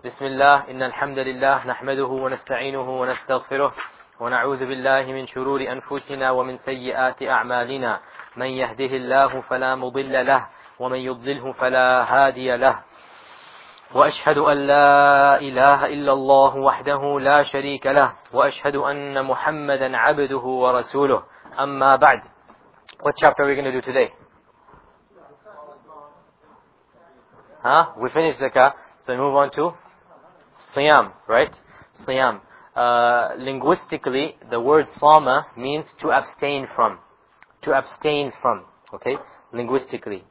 بسم الله إن الحمد لله نحمده ونستعينه ونستغفره ونعوذ بالله من شرور أنفسنا ومن سيئات أعمالنا من يهده الله فلا مضل له ومن يضلله فلا هادي له وأشهد أن لا إله إلا الله وحده لا شريك له وأشهد أن محمدا عبده ورسوله أما بعد. What chapter are we going to do today? We finished zakah, so we move on to Siyam, right? Siyam. Linguistically, the word sama means to abstain from. To abstain from, okay? Linguistically.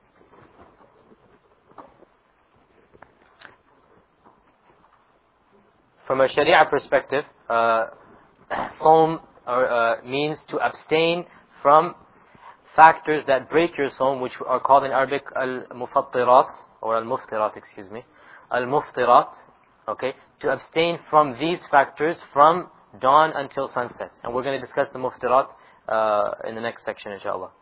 From a Sharia perspective, Sawm means to abstain from factors that break your Sawm, which are called in Arabic al-mufattirat, or al-muftirat, excuse me. Al-muftirat, okay? To abstain from these factors from dawn until sunset. And we're going to discuss the muftirat in the next section, inshallah.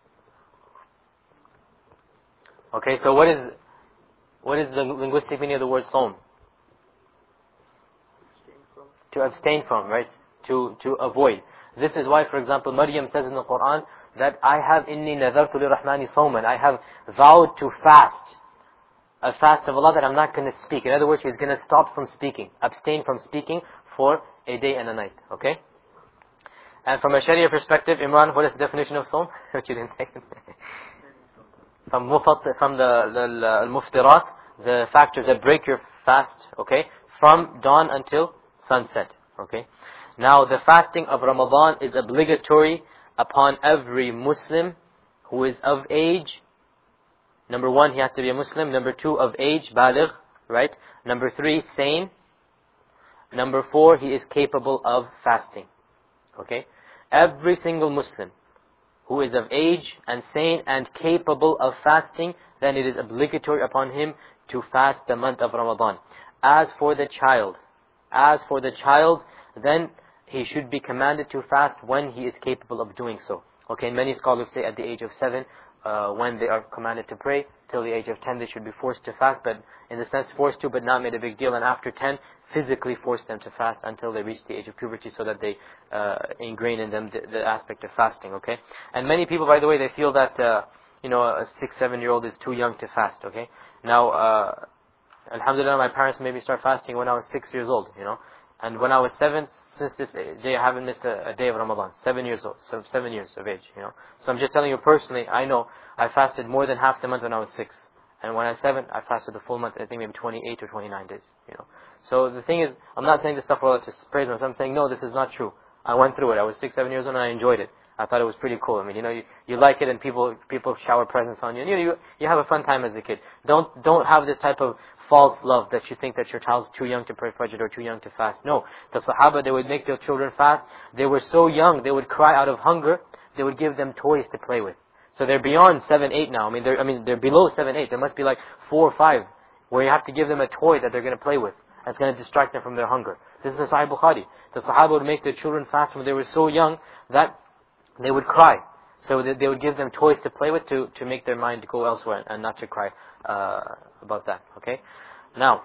Okay, so what is the linguistic meaning of the word Sawm? To abstain from, right? To avoid. This is why, for example, Maryam says in the Quran that I have inni nadartu lirrahmani sawman. I have vowed to fast. A fast of Allah that I'm not going to speak. In other words, he's going to stop from speaking. Abstain from speaking for a day and a night. Okay? And from a Sharia perspective, Imran, what is the definition of Sawm? Which you didn't take. From the al-muftirat, the factors that break your fast, okay? From dawn until sunset, okay? Now, the fasting of Ramadan is obligatory upon every Muslim who is of age. Number one, he has to be a Muslim. Number two, of age, baligh, right? Number three, sane. Number four, he is capable of fasting, okay? Every single Muslim who is of age and sane and capable of fasting, then it is obligatory upon him to fast the month of Ramadan. As for the child, then he should be commanded to fast when he is capable of doing so. Okay, and many scholars say at the age of 7, when they are commanded to pray, till the age of 10 they should be forced to fast, but in the sense forced to, but not made a big deal, and after 10, physically force them to fast until they reach the age of puberty, so that they ingrain in them the aspect of fasting, okay? And many people, by the way, they feel that, a 6-7-year-old is too young to fast, okay? Now, alhamdulillah, my parents made me start fasting when I was 6 years old, and when I was 7, since this day, I haven't missed a day of Ramadan. 7 years old, so 7 years of age, So I'm just telling you personally, I know I fasted more than half the month when I was 6. And when I was 7, I fasted the full month, I think maybe 28 or 29 days, So the thing is, I'm not saying this stuff for Allah to praise myself. I'm saying, no, this is not true. I went through it. I was 6-7 years old and I enjoyed it. I thought it was pretty cool. I mean, you like it and people shower presents on you. You have a fun time as a kid. Don't have this type of false love that you think that your child's too young to pray Fajr or too young to fast. No. The Sahaba, they would make their children fast. They were so young, they would cry out of hunger. They would give them toys to play with. So they're beyond 7, 8 now. They're below 7, 8. There must be like 4 or 5 where you have to give them a toy that they're going to play with. That's going to distract them from their hunger. This is Sahih Bukhari. The Sahaba would make their children fast when they were so young that they would cry. So they would give them toys to play with to make their mind go elsewhere and not to cry about that. Okay? Now,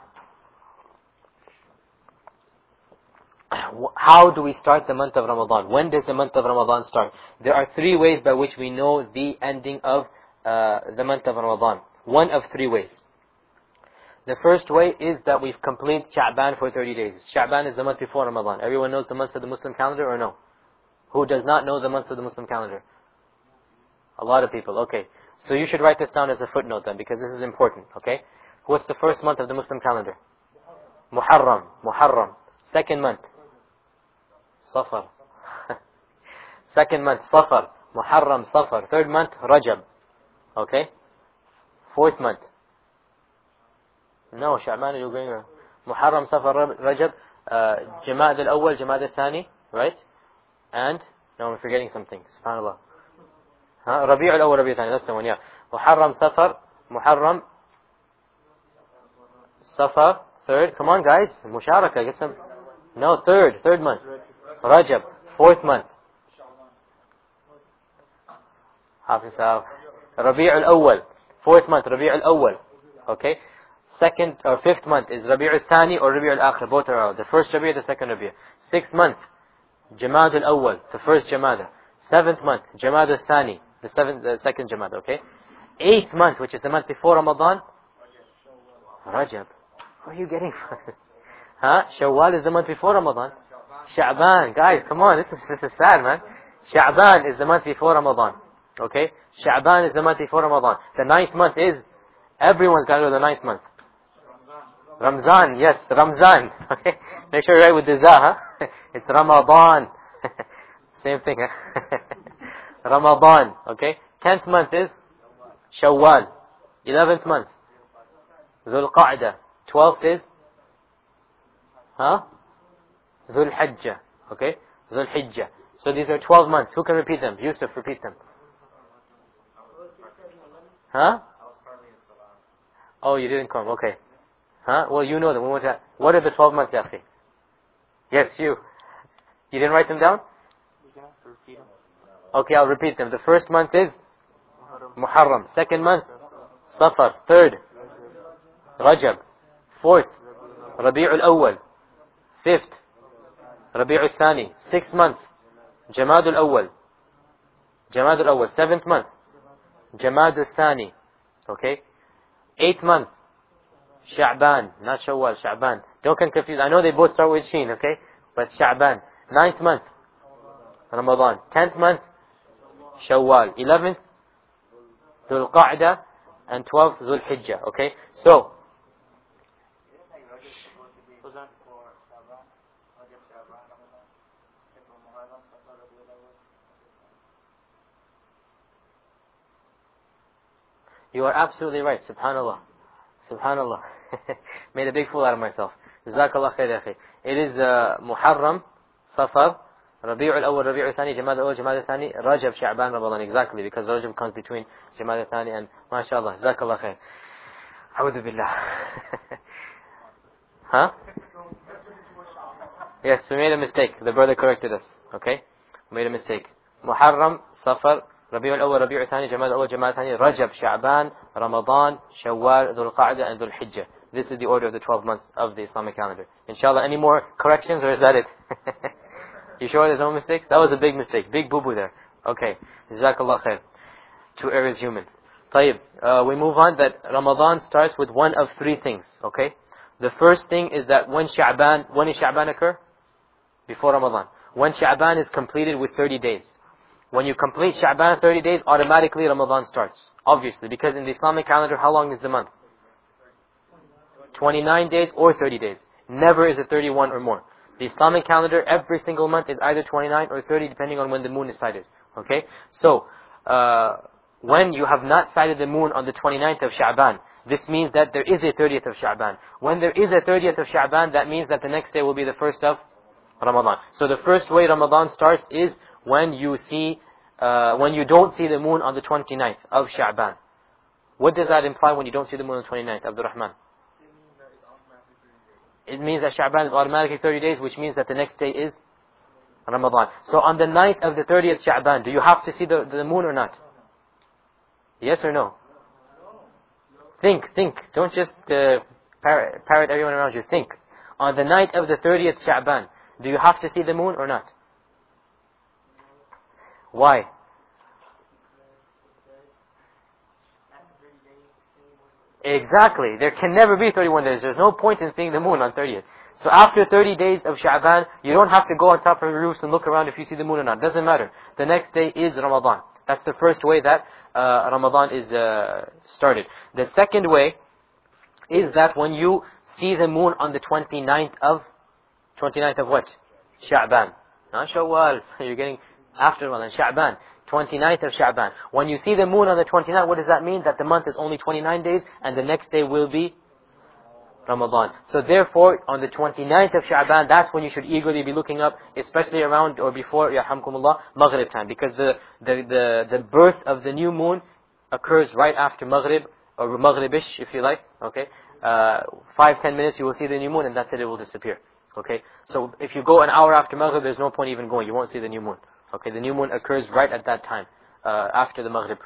how do we start the month of Ramadan? When does the month of Ramadan start? There are 3 ways by which we know the ending of the month of Ramadan. One of 3 ways. The first way is that we've completed Sha'ban for 30 days. Sha'ban is the month before Ramadan. Everyone knows the months of the Muslim calendar or no? Who does not know the months of the Muslim calendar? A lot of people, okay. So you should write this down as a footnote then, because this is important, okay? What's the first month of the Muslim calendar? Muharram. Second month? Safar. Second month, Safar. Muharram, Safar. Third month, Rajab. Okay? Fourth month? No, Sha'ban, you're going Muharram, Safar, Rajab, Jama'ad al-Awwal, Jama'ad al-Thani, right? And, no, I'm forgetting something. SubhanAllah. Rabi' al-Awwal, Rabi' al-Thani, that's the one, yeah. Muharram, Safar, third. Come on, guys. Musharaka, get some. No, third month. Rajab, fourth month. Hafiz Sahab. Rabi' al-Awwal, fourth month, Rabi' al-Awwal. Okay? Second or fifth month is Rabi' al-Thani or Rabi' al-Akhir. Both are out. The first Rabi', the second Rabi'. Sixth month, Jamad al-Awwal, the first Jamada. Seventh month, Jamad al-Thani, the second Jamada, okay? Eighth month, which is the month before Ramadan, Rajab. Where are you getting from? Huh? Shawwal is the month before Ramadan. Sha'ban. Guys, come on, this is sad, man. Sha'ban is the month before Ramadan. Okay? Sha'ban is the month before Ramadan. The ninth month is, everyone's got to know the ninth month. Ramzan, yes, Ramzan. Okay? Make sure you're right with the za, huh? It's Ramadan. Same thing, huh? Ramadan, okay? 10th month is Shawwal. 11th month, Dhul Qa'dah. 12th is, huh? Dhul Hijjah, okay? Dhul Hijjah. So these are 12 months. Who can repeat them? Yusuf, repeat them. Huh? Oh, you didn't come, okay. Huh? Well, you know them. What are the 12 months, Yafi? Yes, you. You didn't write them down? Okay, I'll repeat them. The first month is Muharram. Second month, Safar. Third, Rajab. Fourth, Rabi' al-Awwal. Fifth, Rabi' al-Thani. Sixth month, Jamad al-Awwal. Jamad al-Awwal. Seventh month, Jamad al-Thani. Okay? Eighth month, Sha'ban. Not Shawwal, Sha'ban. Don't get confused. I know they both start with Sheen, okay? But Sha'ban. Ninth month, Ramadan. 10th month, Shawwal. 11th, Dhul Qa'dah. And 12th, Dhul Hijjah. Okay? So, you are absolutely right. Subhanallah. Subhanallah. Made a big fool out of myself. Jazakallah khair, akhi. It is Muharram, Safar, Rabi' al-Awwal, Rabi' al-Thani, Jamad al-Awwal, Jamad al-Thani, Rajab, Sha'ban, Ramadan. Exactly, because Rajab comes between Jamad al-Thani and MashaAllah. Jazakallah khair. A'udhu billah. Huh? Yes, we made a mistake. The brother corrected us. Okay? We made a mistake. Muharram, Safar, Rabi' al-Awwal, Rabi' al-Thani, Jamad al-Awwal, Jamad al-Thani, Rajab, Sha'ban, Ramadan, Shawwal, Dhul Qa'dah, and Dhul Hijjah. This is the order of the 12 months of the Islamic calendar. Inshallah, any more corrections, or is that it? You sure there's no mistakes? That was a big mistake. Big boo-boo there. Okay. Jazakallah khair. To err is human. Tayyib. We move on that Ramadan starts with one of three things. Okay? The first thing is that when is Sha'ban occur? Before Ramadan. When Sha'ban is completed with 30 days. When you complete Sha'ban 30 days, automatically Ramadan starts. Obviously, because in the Islamic calendar, how long is the month? 29 days or 30 days. Never is it 31 or more. The Islamic calendar, every single month is either 29 or 30, depending on when the moon is sighted. Okay? So, when you have not sighted the moon on the 29th of Sha'ban, this means that there is a 30th of Sha'ban. When there is a 30th of Sha'ban, that means that the next day will be the first of Ramadan. So the first way Ramadan starts is when you don't see the moon on the 29th of Sha'ban. What does that imply when you don't see the moon on the 29th, Abdul Rahman? It means that Sha'ban is automatically 30 days, which means that the next day is Ramadan. So on the night of the 30th Sha'ban, do you have to see the moon or not? Yes or no? Think. Don't just parrot everyone around you. Think. On the night of the 30th Sha'ban, do you have to see the moon or not? Why? Exactly. There can never be 31 days. There's no point in seeing the moon on 30th. So after 30 days of Sha'ban, you don't have to go on top of your roofs and look around if you see the moon or not. Doesn't matter. The next day is Ramadan. That's the first way that Ramadan is started. The second way is that when you see the moon on the 29th of what? Sha'ban. Not Shawwal. You're getting after Ramadan. Sha'ban. 29th of Sha'ban. When you see the moon on the 29th, what does that mean? That the month is only 29 days and the next day will be Ramadan. So therefore, on the 29th of Sha'ban, that's when you should eagerly be looking up, especially around or before, yarhamkumullah, Maghrib time. Because the birth of the new moon occurs right after Maghrib, or Maghribish if you like. Okay? 5-10 minutes you will see the new moon and that's it will disappear. Okay? So if you go an hour after Maghrib, there's no point even going. You won't see the new moon. Okay? The new moon occurs right at that time, after the Maghrib prayer.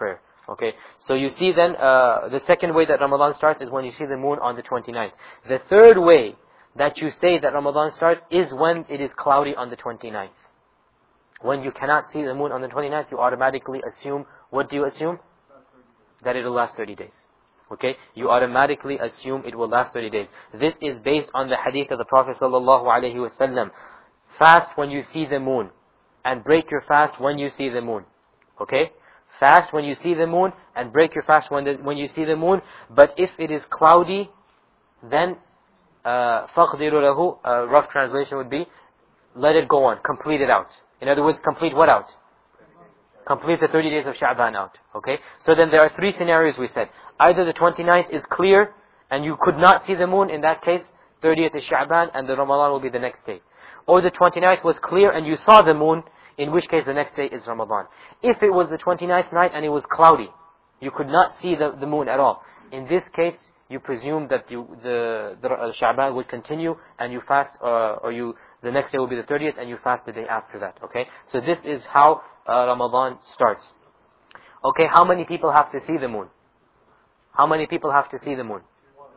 Okay, so you see then, the second way that Ramadan starts is when you see the moon on the 29th. The third way that you say that Ramadan starts is when it is cloudy on the 29th. When you cannot see the moon on the 29th, you automatically assume, what do you assume? That it will last 30 days. Okay, you automatically assume it will last 30 days. This is based on the hadith of the Prophet ﷺ. Fast when you see the moon, and break your fast when you see the moon. Okay? Fast when you see the moon, and break your fast when you see the moon. But if it is cloudy, then فَقْدِرُ لَهُ, rough translation would be, let it go on, complete it out. In other words, complete what out? Complete the 30 days of Sha'ban out. Okay? So then there are three scenarios we said. Either the 29th is clear, and you could not see the moon, in that case, 30th is Sha'ban, and the Ramadan will be the next day. Or the 29th was clear, and you saw the moon, in which case the next day is Ramadan. If it was the 29th night, and it was cloudy, you could not see the moon at all. In this case, you presume that the Sha'ban would continue, and you fast, the next day will be the 30th, and you fast the day after that. Okay? So this is how Ramadan starts. Okay, how many people have to see the moon? How many people have to see the moon?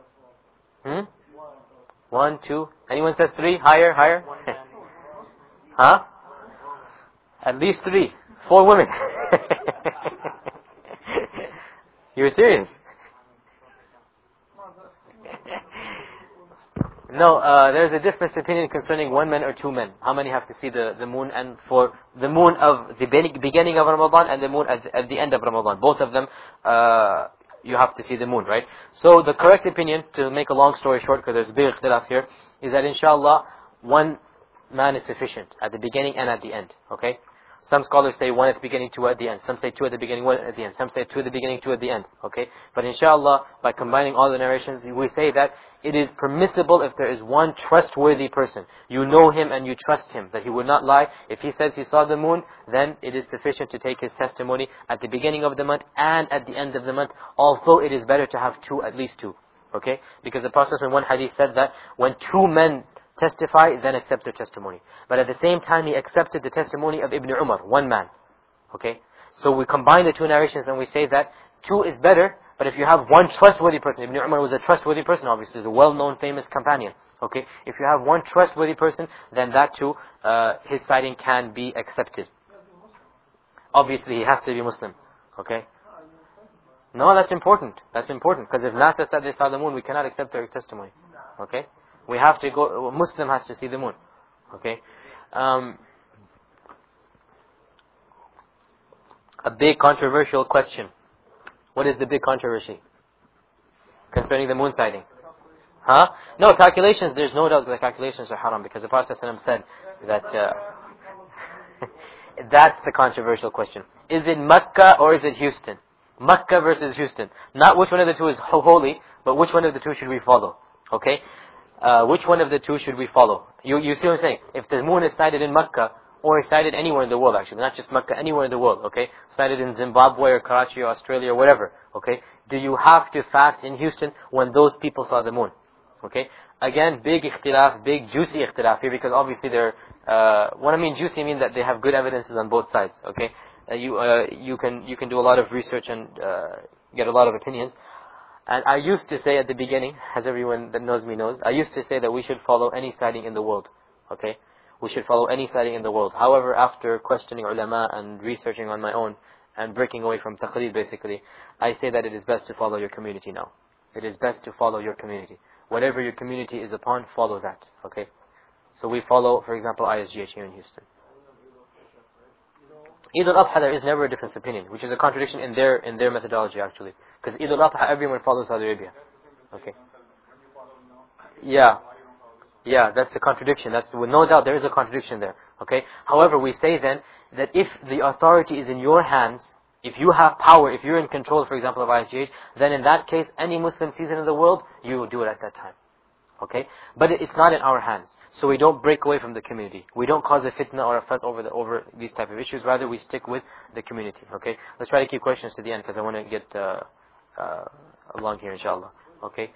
1, 2. Anyone says 3? Higher, higher? Huh? At least 3. 4 women. You're serious? No, there's a difference opinion concerning 1 man or 2 men. How many have to see the moon? And for the moon of the beginning of Ramadan and the moon at the end of Ramadan. Both of them, you have to see the moon, right? So the correct opinion, to make a long story short, because there's a big ikhtilaf here, is that inshallah, 1 man is sufficient at the beginning and at the end. Okay? Some scholars say 1 at the beginning, 2 at the end. Some say 2 at the beginning, 1 at the end. Some say 2 at the beginning, 2 at the end. Okay? But inshallah, by combining all the narrations, we say that it is permissible if there is one trustworthy person. You know him and you trust him, that he would not lie. If he says he saw the moon, then it is sufficient to take his testimony at the beginning of the month and at the end of the month, although it is better to have 2, at least 2. Okay? Because the Prophet in one hadith said that when 2 men testify, then accept their testimony. But at the same time, he accepted the testimony of Ibn Umar, 1 man. Okay? So we combine the 2 narrations and we say that 2 is better, but if you have 1 trustworthy person, Ibn Umar was a trustworthy person, obviously, he's a well-known, famous companion. Okay? If you have 1 trustworthy person, then that too, his sighting can be accepted. Obviously, he has to be Muslim. Okay? No, that's important. That's important. Because if NASA said they saw the moon, we cannot accept their testimony. Okay? We have to go, a Muslim has to see the moon. Okay? A big controversial question. What is the big controversy concerning the moon sighting? Huh? No, calculations, there's no doubt that the calculations are haram, because the Prophet ﷺ said that that's the controversial question. Is it Mecca or is it Houston? Mecca versus Houston. Not which one of the 2 is holy, but which one of the 2 should we follow? Okay? Which one of the 2 should we follow? You see what I'm saying? If the moon is sighted in Mecca, or is sighted anywhere in the world actually, not just Mecca, anywhere in the world, okay? Sighted in Zimbabwe or Karachi or Australia or whatever, okay? Do you have to fast in Houston when those people saw the moon? Okay? Again, big ikhtilaf, big juicy ikhtilaf here, because obviously they're, when I mean juicy, I mean that they have good evidences on both sides, okay? You can do a lot of research and get a lot of opinions. And I used to say at the beginning, as everyone that knows me knows, I used to say that we should follow any sighting in the world. Okay? We should follow any sighting in the world. However, after questioning ulama and researching on my own, and breaking away from taqleed basically, I say that it is best to follow your community now. It is best to follow your community. Whatever your community is upon, follow that. Okay? So we follow, for example, ISGH here in Houston. Eid al-Adha, there is never a difference of opinion, which is a contradiction in their methodology actually. Because Eid al-Adha, everyone follows Saudi Arabia. Okay. Yeah, that's a contradiction. That's, with no doubt there is a contradiction there. Okay. However, we say then that if the authority is in your hands, if you have power, if you're in control, for example, of ISGH, then in that case, any Muslim season in the world, you will do it at that time. Okay. But it's not in our hands. So we don't break away from the community. We don't cause a fitna or a fuss over these type of issues. Rather, we stick with the community. Okay. Let's try to keep questions to the end, because I want to get along here, inshallah. Okay.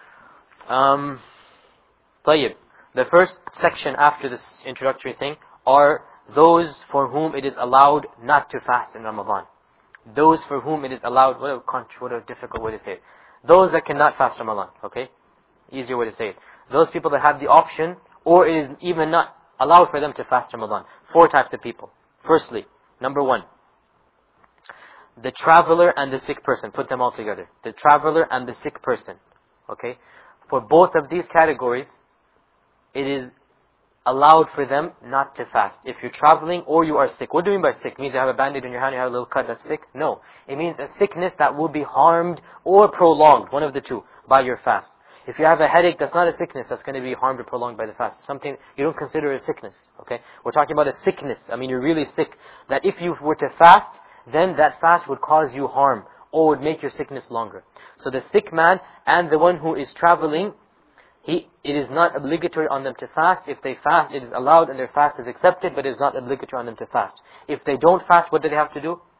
طيب. The first section after this introductory thing are those for whom it is allowed not to fast in Ramadan. Those for whom it is allowed, what a difficult way to say it. Those that cannot fast Ramadan, okay? Easier way to say it. Those people that have the option, or it is even not allowed for them to fast Ramadan. 4 types of people. Firstly, number 1, the traveler and the sick person. Put them all together. The traveler and the sick person. Okay? For both of these categories, it is allowed for them not to fast. If you're traveling or you are sick. What do you mean by sick? It means you have a band-aid in your hand, you have a little cut, that's sick? No. It means a sickness that will be harmed or prolonged, one of the two, by your fast. If you have a headache, that's not a sickness that's going to be harmed or prolonged by the fast. It's something you don't consider a sickness. Okay? We're talking about a sickness. I mean, you're really sick. That if you were to fast, then that fast would cause you harm or would make your sickness longer. So the sick man and the one who is traveling, it is not obligatory on them to fast. If they fast, it is allowed and their fast is accepted, but it is not obligatory on them to fast. If they don't fast, what do they have to do?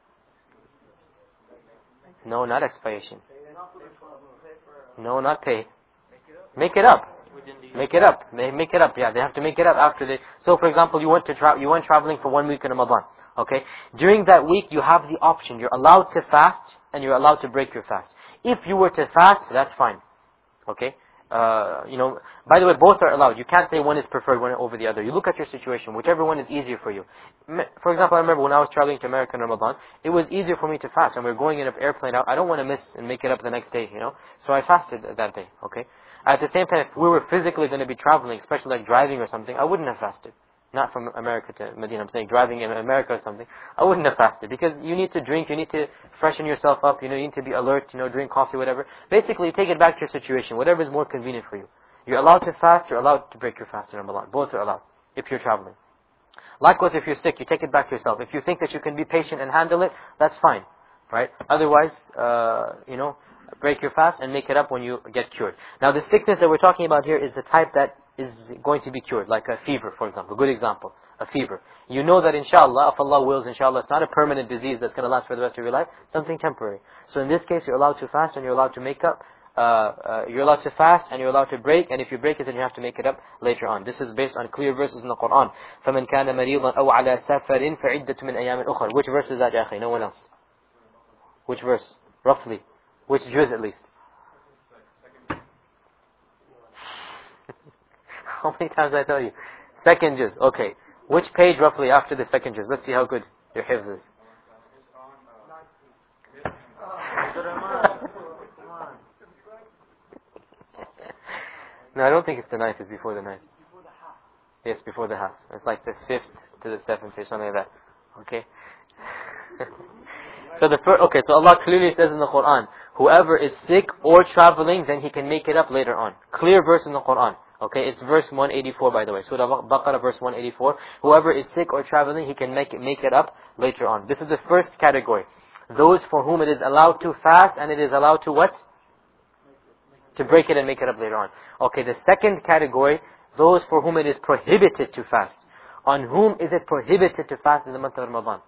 No, not expiation. No, not pay. Make it up. Make it up. They make it up. Yeah, they have to make it up after they. So, for example, you went traveling for 1 week in Ramadan. Okay, during that week you have the option. You're allowed to fast and you're allowed to break your fast. If you were to fast, that's fine. Okay. By the way, both are allowed. You can't say one is preferred one over the other. You look at your situation, whichever one is easier for you. For example, I remember when I was traveling to America in Ramadan, it was easier for me to fast, and we were going in an airplane out. I don't want to miss and make it up the next day, So I fasted that day, okay? At the same time, if we were physically going to be traveling, especially like driving or something, I wouldn't have fasted. Not from America to Medina, I'm saying driving in America or something, I wouldn't have fasted. Because you need to drink, you need to freshen yourself up, you need to be alert, drink coffee, whatever. Basically, you take it back to your situation, whatever is more convenient for you. You're allowed to fast, you're allowed to break your fast in Ramadan. Both are allowed, if you're traveling. Likewise, if you're sick, you take it back to yourself. If you think that you can be patient and handle it, that's fine. Right? Otherwise, break your fast and make it up when you get cured. Now, the sickness that we're talking about here is the type that is going to be cured, like a fever, for example. Good example, a fever. You know that inshallah, if Allah wills, inshallah, it's not a permanent disease that's going to last for the rest of your life, something temporary. So in this case, you're allowed to fast and you're allowed to make up, you're allowed to fast and you're allowed to break, and if you break it, then you have to make it up later on. This is based on clear verses in the Quran. فَمَنْ كَانَ مَرِيضًا أَوْ عَلَى سَفَرٍ فَعِدَّةٌ مِنْ أَيَامٍ أُخَرٍ. Which verse is that, ya akhi? No one else. Which verse? Roughly. Which juz at least? How many times did I tell you? Second juz. Okay. Which page roughly after the second juz? Let's see how good your hifz is. No, I don't think it's the 9th. It's before the 9th. Yes, before the half. It's like the 5th to the 7th or something like that. Okay. So Allah clearly says in the Quran, whoever is sick or traveling, then he can make it up later on. Clear verse in the Quran. Okay, it's verse 184 by the way. Surah Baqarah verse 184. Whoever is sick or traveling, he can make it up later on. This is the first category. Those for whom it is allowed to fast and it is allowed to what? To break it and make it up later on. Okay, the second category, those for whom it is prohibited to fast. On whom is it prohibited to fast in the month of Ramadan?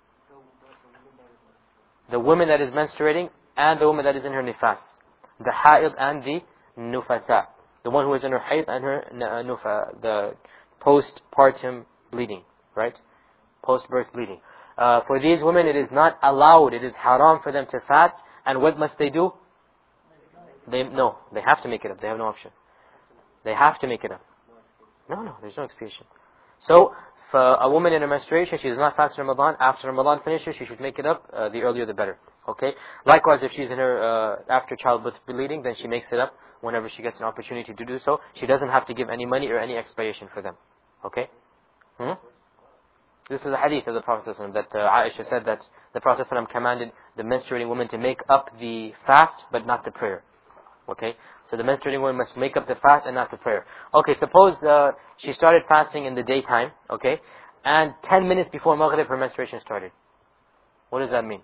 The woman that is menstruating and the woman that is in her nifas. The ha'id and the nufasa. The one who is in her hayd and her the postpartum bleeding, right? Post-birth bleeding. For these women, it is not allowed, it is haram for them to fast. And what must they do? They have to make it up. They have no option. They have to make it up. No, there's no expiation. So, for a woman in her menstruation, she does not fast in Ramadan. After Ramadan finishes, she should make it up. The earlier the better. Okay? Likewise, if she's in her after childbirth bleeding, then she makes it up whenever she gets an opportunity to do so. She doesn't have to give any money or any expiation for them. Okay? This is a hadith of the Prophet ﷺ that Aisha said that the Prophet ﷺ commanded the menstruating woman to make up the fast, but not the prayer. Okay? So the menstruating woman must make up the fast and not the prayer. Okay, suppose she started fasting in the daytime, okay? And 10 minutes before Maghrib her menstruation started. What does that mean?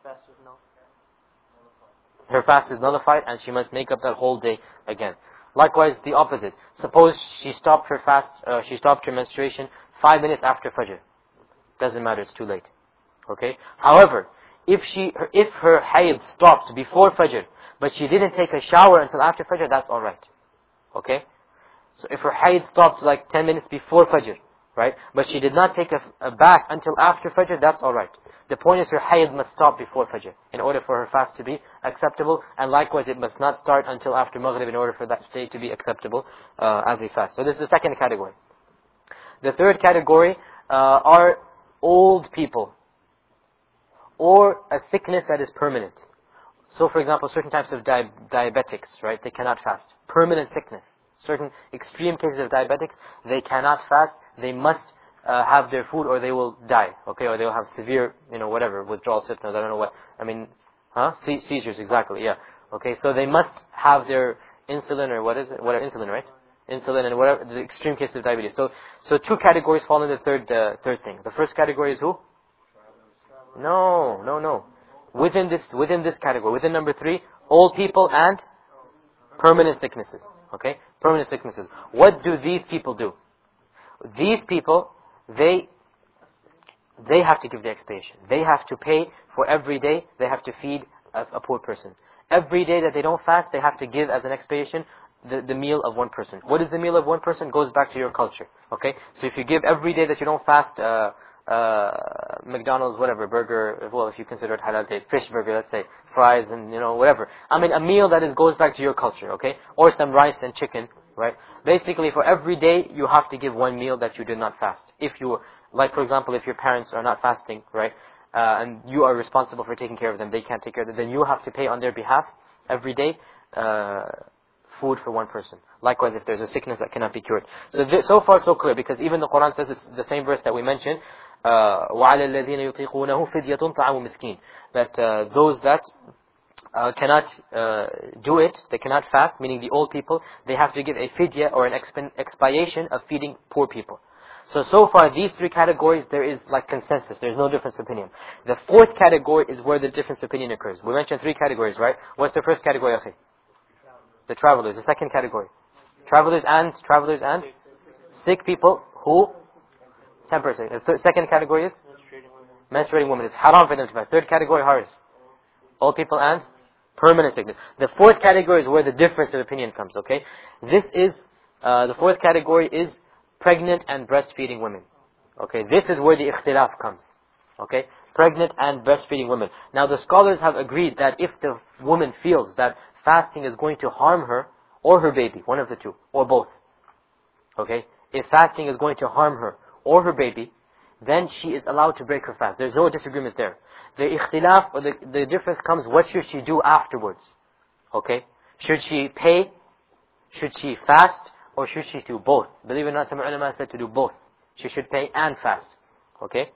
Her fast is nullified and she must make up that whole day again. Likewise, the opposite. Suppose she stopped her fast, she stopped her menstruation 5 minutes after Fajr. Doesn't matter, it's too late. Okay? However, if her hayd stopped before Fajr, but she didn't take a shower until after Fajr, that's alright. Okay? So if her hayd stopped like 10 minutes before Fajr, right? But she did not take a bath until after Fajr, that's alright. The point is her hayd must stop before Fajr in order for her fast to be acceptable, and likewise it must not start until after Maghrib in order for that day to be acceptable as a fast. So this is the second category. The third category are old people or a sickness that is permanent. So for example, certain types of diabetics, right? They cannot fast. Permanent sickness. Certain extreme cases of diabetics, they cannot fast. They must have their food or they will die, okay? Or they will have severe, whatever, withdrawal symptoms, I don't know what. Seizures, exactly, yeah. Okay, so they must have their insulin or whatever, insulin, right? Insulin and whatever, the extreme case of diabetes. So two categories fall in the third thing. The first category is who? No. Within this category, within number 3, old people and permanent sicknesses. Okay? Permanent sicknesses. What do these people do? These people, they have to give the expiation. They have to pay for every day they have to feed a poor person. Every day that they don't fast, they have to give as an expiation the meal of one person. What is the meal of one person? Goes back to your culture. Okay? So if you give every day that you don't fast, McDonald's, whatever, burger, well, if you consider it halal day, fish burger, let's say, fries and, whatever. I mean, a meal that goes back to your culture, okay? Or some rice and chicken, right? Basically, for every day, you have to give one meal that you did not fast. If you, like for example, if your parents are not fasting, right? And you are responsible for taking care of them, they can't take care of them, then you have to pay on their behalf every day, food for one person. Likewise, if there's a sickness that cannot be cured. So far so clear, because even the Quran says, the same verse that we mentioned, وَعَلَى الَّذِينَ يُطِيقُونَهُ فِدْيَةٌ طَعَامُ مِسْكِينٍ, that those that cannot do it, they cannot fast, meaning the old people, they have to give a fidya or an expiation of feeding poor people. So far, these 3 categories, there is like consensus. There's no difference of opinion. The 4th category is where the difference of opinion occurs. We mentioned 3 categories, right? What's the first category, akhi? The travelers. The second category? Travelers and sick people who? 10%. The second category is? Menstruating women. It's haram for them to fast. Third category, Haris. Old people and permanent sickness. The 4th category is where the difference of opinion comes, okay? This is, the 4th category is pregnant and breastfeeding women. Okay, this is where the ikhtilaf comes. Okay, pregnant and breastfeeding women. Now the scholars have agreed that if the woman feels that fasting is going to harm her or her baby, one of the two, or both. Okay, if fasting is going to harm her or her baby, then she is allowed to break her fast. There's no disagreement there. The ikhtilaf, or the difference comes, what should she do afterwards? Okay, should she pay? Should she fast? Or should she do both? Believe it or not, some ulama said to do both. She should pay and fast. Okay?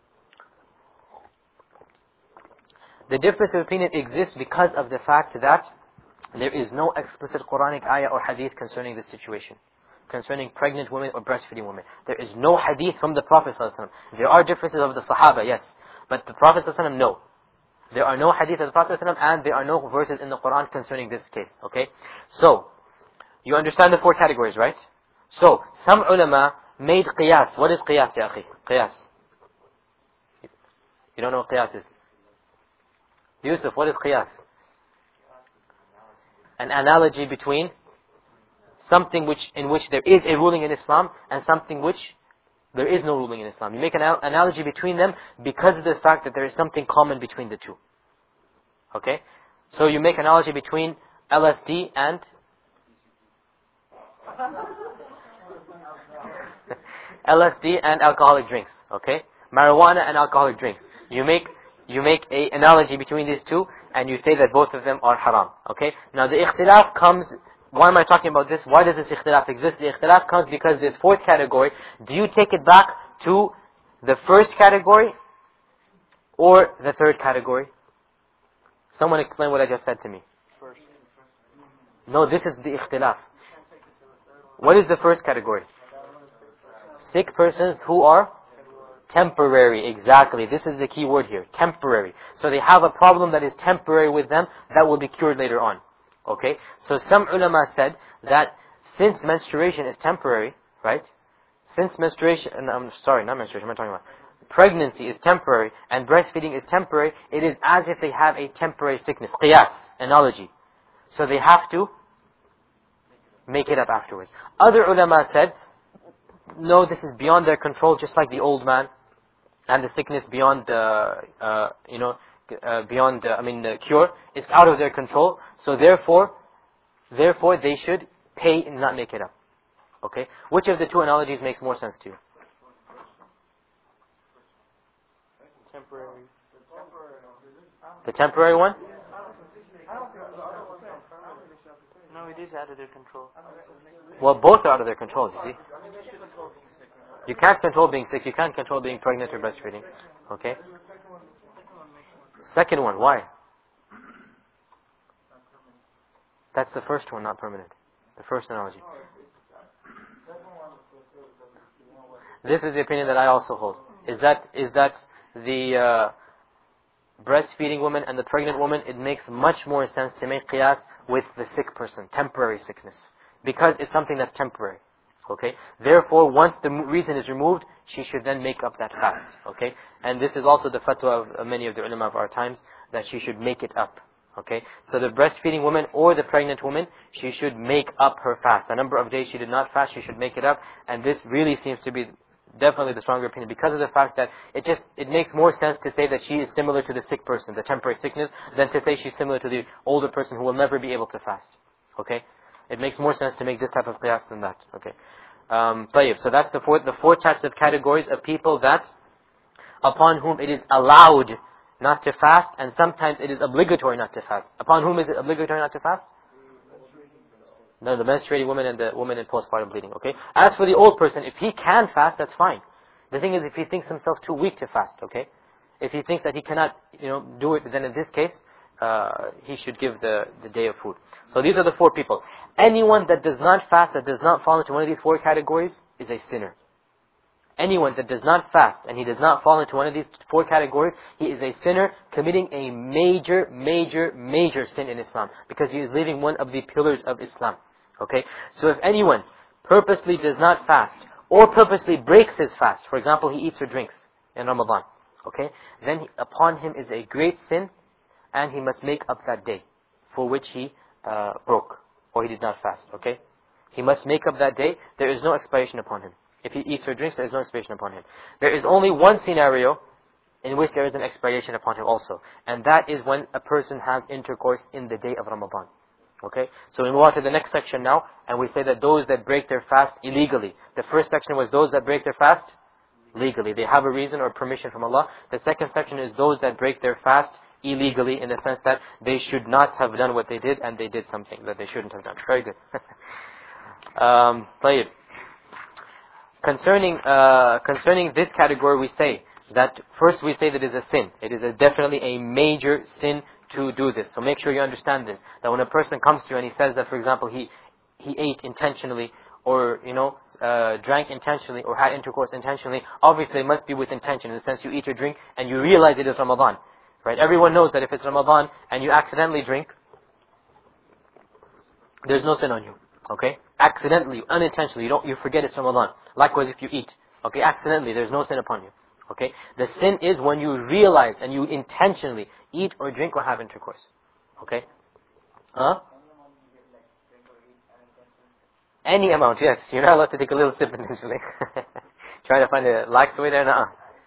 The difference of opinion exists because of the fact that there is no explicit Quranic ayah or hadith concerning this situation. Concerning pregnant women or breastfeeding women. There is no hadith from the Prophet ﷺ. There are differences of the Sahaba, yes. But the Prophet ﷺ, no. There are no hadith of the Prophet ﷺ and there are no verses in the Quran concerning this case. Okay? So, you understand the 4 categories, right? So, some ulama made qiyas. What is qiyas, ya akhi? Qiyas. You don't know what qiyas is? Yusuf, what is qiyas? An analogy between something in which there is a ruling in Islam and something which there is no ruling in Islam. You make an analogy between them because of the fact that there is something common between the two. Okay? So you make an analogy between LSD and LSD and alcoholic drinks, okay? Marijuana and alcoholic drinks. You make a analogy between these two and you say that both of them are haram, okay? Now the ikhtilaf comes, why am I talking about this? Why does this ikhtilaf exist? The ikhtilaf comes because this 4th category, do you take it back to the first category or the 3rd category? Someone explain what I just said to me. No, this is the ikhtilaf. What is the first category? Sick persons who are temporary. Exactly. This is the key word here. Temporary. So they have a problem that is temporary with them that will be cured later on. Okay? So some ulama said that since menstruation is temporary, right? Since menstruation, not menstruation, I'm talking about. Pregnancy is temporary and breastfeeding is temporary. It is as if they have a temporary sickness. Qiyas. Analogy. So they have to make it up afterwards. Other ulama said, know this is beyond their control, just like the old man, and the sickness beyond the cure is out of their control. So therefore they should pay and not make it up. Okay? Which of the two analogies makes more sense to you? Temporary. The temporary one? No, it is out of their control. Well, both are out of their control, you see. You can't control being sick, you can't control being pregnant or breastfeeding. Okay? Second one, why? That's the first one, not permanent. The first analogy. This is the opinion that I also hold. Is that the breastfeeding woman and the pregnant woman, it makes much more sense to make qiyas with the sick person, temporary sickness. Because it's something that's temporary. Okay? Therefore, once the reason is removed, she should then make up that fast. Okay? And this is also the fatwa of many of the ulama of our times, that she should make it up. Okay? So the breastfeeding woman or the pregnant woman, she should make up her fast. A number of days she did not fast, she should make it up. And this really seems to be definitely the stronger opinion, because of the fact that it makes more sense to say that she is similar to the sick person, the temporary sickness, than to say she's similar to the older person who will never be able to fast. Okay? It makes more sense to make this type of qiyas than that. Okay? So that's the four types of categories of people that, upon whom it is allowed not to fast, and sometimes it is obligatory not to fast. Upon whom is it obligatory not to fast? No, the menstruating woman and the woman in postpartum bleeding. Okay. As for the old person, if he can fast, that's fine. The thing is, if he thinks himself too weak to fast, okay, if he thinks that he cannot, do it, then in this case, he should give the day of food. So these are the four people. Anyone that does not fast, that does not fall into one of these four categories, is a sinner. Anyone that does not fast and he does not fall into one of these four categories, he is a sinner committing a major, major, major sin in Islam, because he is leaving one of the pillars of Islam. Okay? So if anyone purposely does not fast, or purposely breaks his fast, for example, he eats or drinks in Ramadan, okay, then upon him is a great sin, and he must make up that day for which he broke, or he did not fast, okay? He must make up that day. There is no expiation upon him. If he eats or drinks, there is no expiation upon him. There is only one scenario in which there is an expiation upon him also, and that is when a person has intercourse in the day of Ramadan. Okay? So we move on to the next section now, and we say that those that break their fast illegally. The first section was those that break their fast legally. They have a reason or permission from Allah. The second section is those that break their fast illegally, in the sense that they should not have done what they did, and they did something that they shouldn't have done. Very good. طيب. Concerning this category, we say that first we say that it is a sin. It is definitely a major sin to do this. So make sure you understand this. That when a person comes to you and he says that, for example, he ate intentionally, or drank intentionally, or had intercourse intentionally, obviously it must be with intention, in the sense you eat or drink and you realize it is Ramadan. Right? Everyone knows that if it's Ramadan and you accidentally drink, there's no sin on you. Okay? Accidentally, unintentionally, you forget it's Ramadan. Likewise if you eat. Okay? Accidentally, there's no sin upon you. Okay? The sin is when you realize and you intentionally eat or drink or have intercourse. Okay? Huh? Any amount, yes. You're not allowed to take a little sip intentionally. Try to find a lax way there, nuh-uh.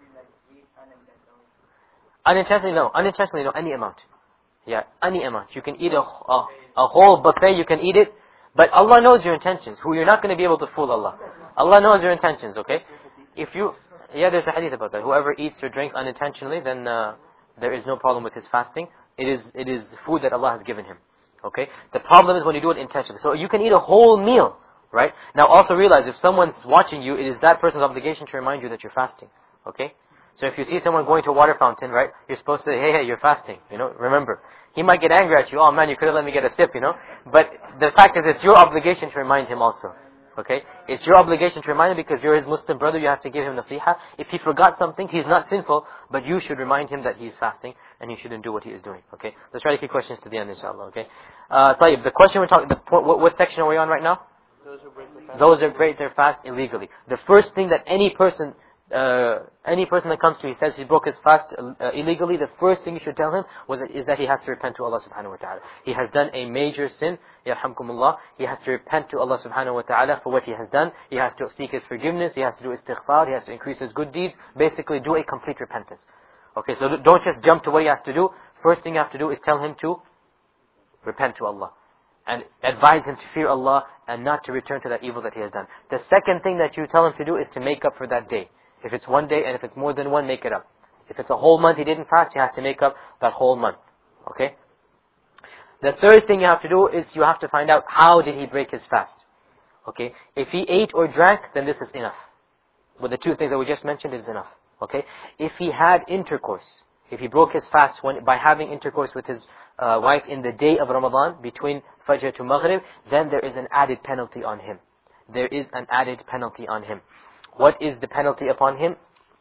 Unintentionally, no. Unintentionally, no. Any amount. Yeah, any amount. You can eat a whole buffet, you can eat it. But Allah knows your intentions. You're not going to be able to fool Allah. Allah knows your intentions, okay? There's a hadith about that. Whoever eats or drinks unintentionally, then there is no problem with his fasting. It is food that Allah has given him. Okay? The problem is when you do it intentionally. So you can eat a whole meal, right? Now also realize, if someone's watching you, it is that person's obligation to remind you that you're fasting. Okay? So if you see someone going to a water fountain, right, you're supposed to say, hey, you're fasting, remember. He might get angry at you, oh man, you could have let me get a sip, But the fact is, it's your obligation to remind him also. Okay? It's your obligation to remind him, because you're his Muslim brother, you have to give him nasiha. If he forgot something, he's not sinful, but you should remind him that he's fasting, and he shouldn't do what he is doing. Okay? Let's try to keep questions to the end, inshallah, okay? Tayyib, the question we're talking, what section are we on right now? Those who break their fast illegally. The first thing that any person any person that comes to you, he says he broke his fast illegally, the first thing you should tell him is that he has to repent to Allah subhanahu wa ta'ala. He has done a major sin, yarhamkumullah. He has to repent to Allah subhanahu wa ta'ala for what he has done. He has to seek his forgiveness, he has to do istighfar, he has to increase his good deeds. Basically do a complete repentance. Okay, so don't just jump to what he has to do. First thing you have to do is tell him to repent to Allah. And advise him to fear Allah and not to return to that evil that he has done. The second thing that you tell him to do is to make up for that day. If it's one day and if it's more than one, make it up. If it's a whole month he didn't fast, he has to make up that whole month. Okay? The third thing you have to do is you have to find out how did he break his fast. Okay? If he ate or drank, then this is enough. But the two things that we just mentioned is enough. Okay? If he had intercourse, if he broke his fast by having intercourse with his wife in the day of Ramadan, between Fajr to Maghrib, then there is an added penalty on him. There is an added penalty on him. What is the penalty upon him?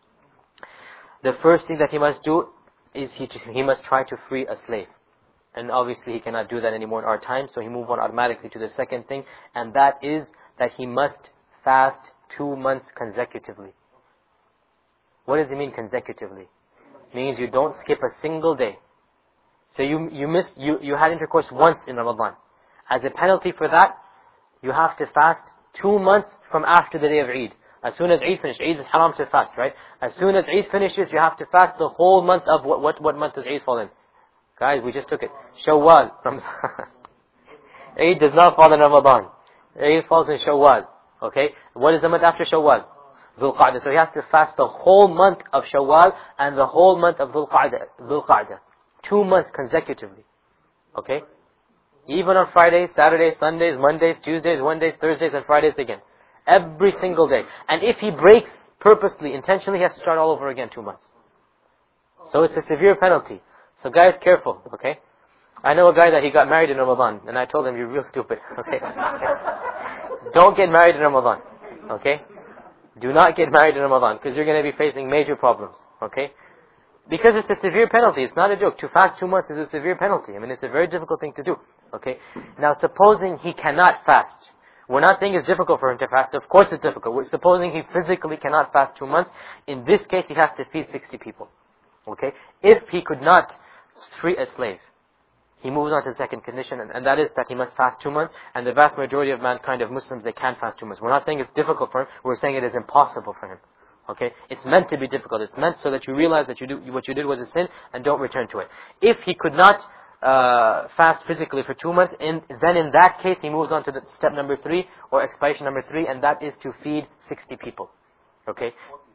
The first thing that he must do is he must try to free a slave. And obviously he cannot do that anymore in our time, so he move on automatically to the second thing, and that is that he must fast 2 months consecutively. What does it mean consecutively? It means you don't skip a single day. So you had intercourse once in Ramadan. As a penalty for that, you have to fast 2 months from after the day of Eid. As soon as Eid finishes, Eid is haram to fast, right? As soon as Eid finishes, you have to fast the whole month of, what month does Eid fall in? Guys, we just took it. Shawwal. Eid does not fall in Ramadan. Eid falls in Shawwal. Okay? What is the month after Shawwal? Dhul Qa'dah. So he has to fast the whole month of Shawwal and the whole month of Dhul Qa'dah. 2 months consecutively. Okay? Even on Fridays, Saturdays, Sundays, Mondays, Tuesdays, Wednesdays, Thursdays, and Fridays again. Every single day. And if he breaks purposely, intentionally, he has to start all over again 2 months. So it's a severe penalty. So guys, careful, okay? I know a guy that he got married in Ramadan, and I told him, you're real stupid, okay? Don't get married in Ramadan, okay? Do not get married in Ramadan, because you're going to be facing major problems, okay? Because it's a severe penalty, it's not a joke. To fast 2 months is a severe penalty. I mean, it's a very difficult thing to do, okay? Now, supposing he cannot fast. We're not saying it's difficult for him to fast. Of course it's difficult. We're supposing he physically cannot fast 2 months. In this case, he has to feed 60 people. Okay? If he could not free a slave, he moves on to the second condition, and that is that he must fast 2 months. And the vast majority of mankind, of Muslims, they can fast 2 months. We're not saying it's difficult for him. We're saying it is impossible for him. Okay? It's meant to be difficult. It's meant so that you realize that what you did was a sin and don't return to it. If he could not fast physically for 2 months, then in that case he moves on to the step number 3, or expiation number 3, and that is to feed 60 people. Okay?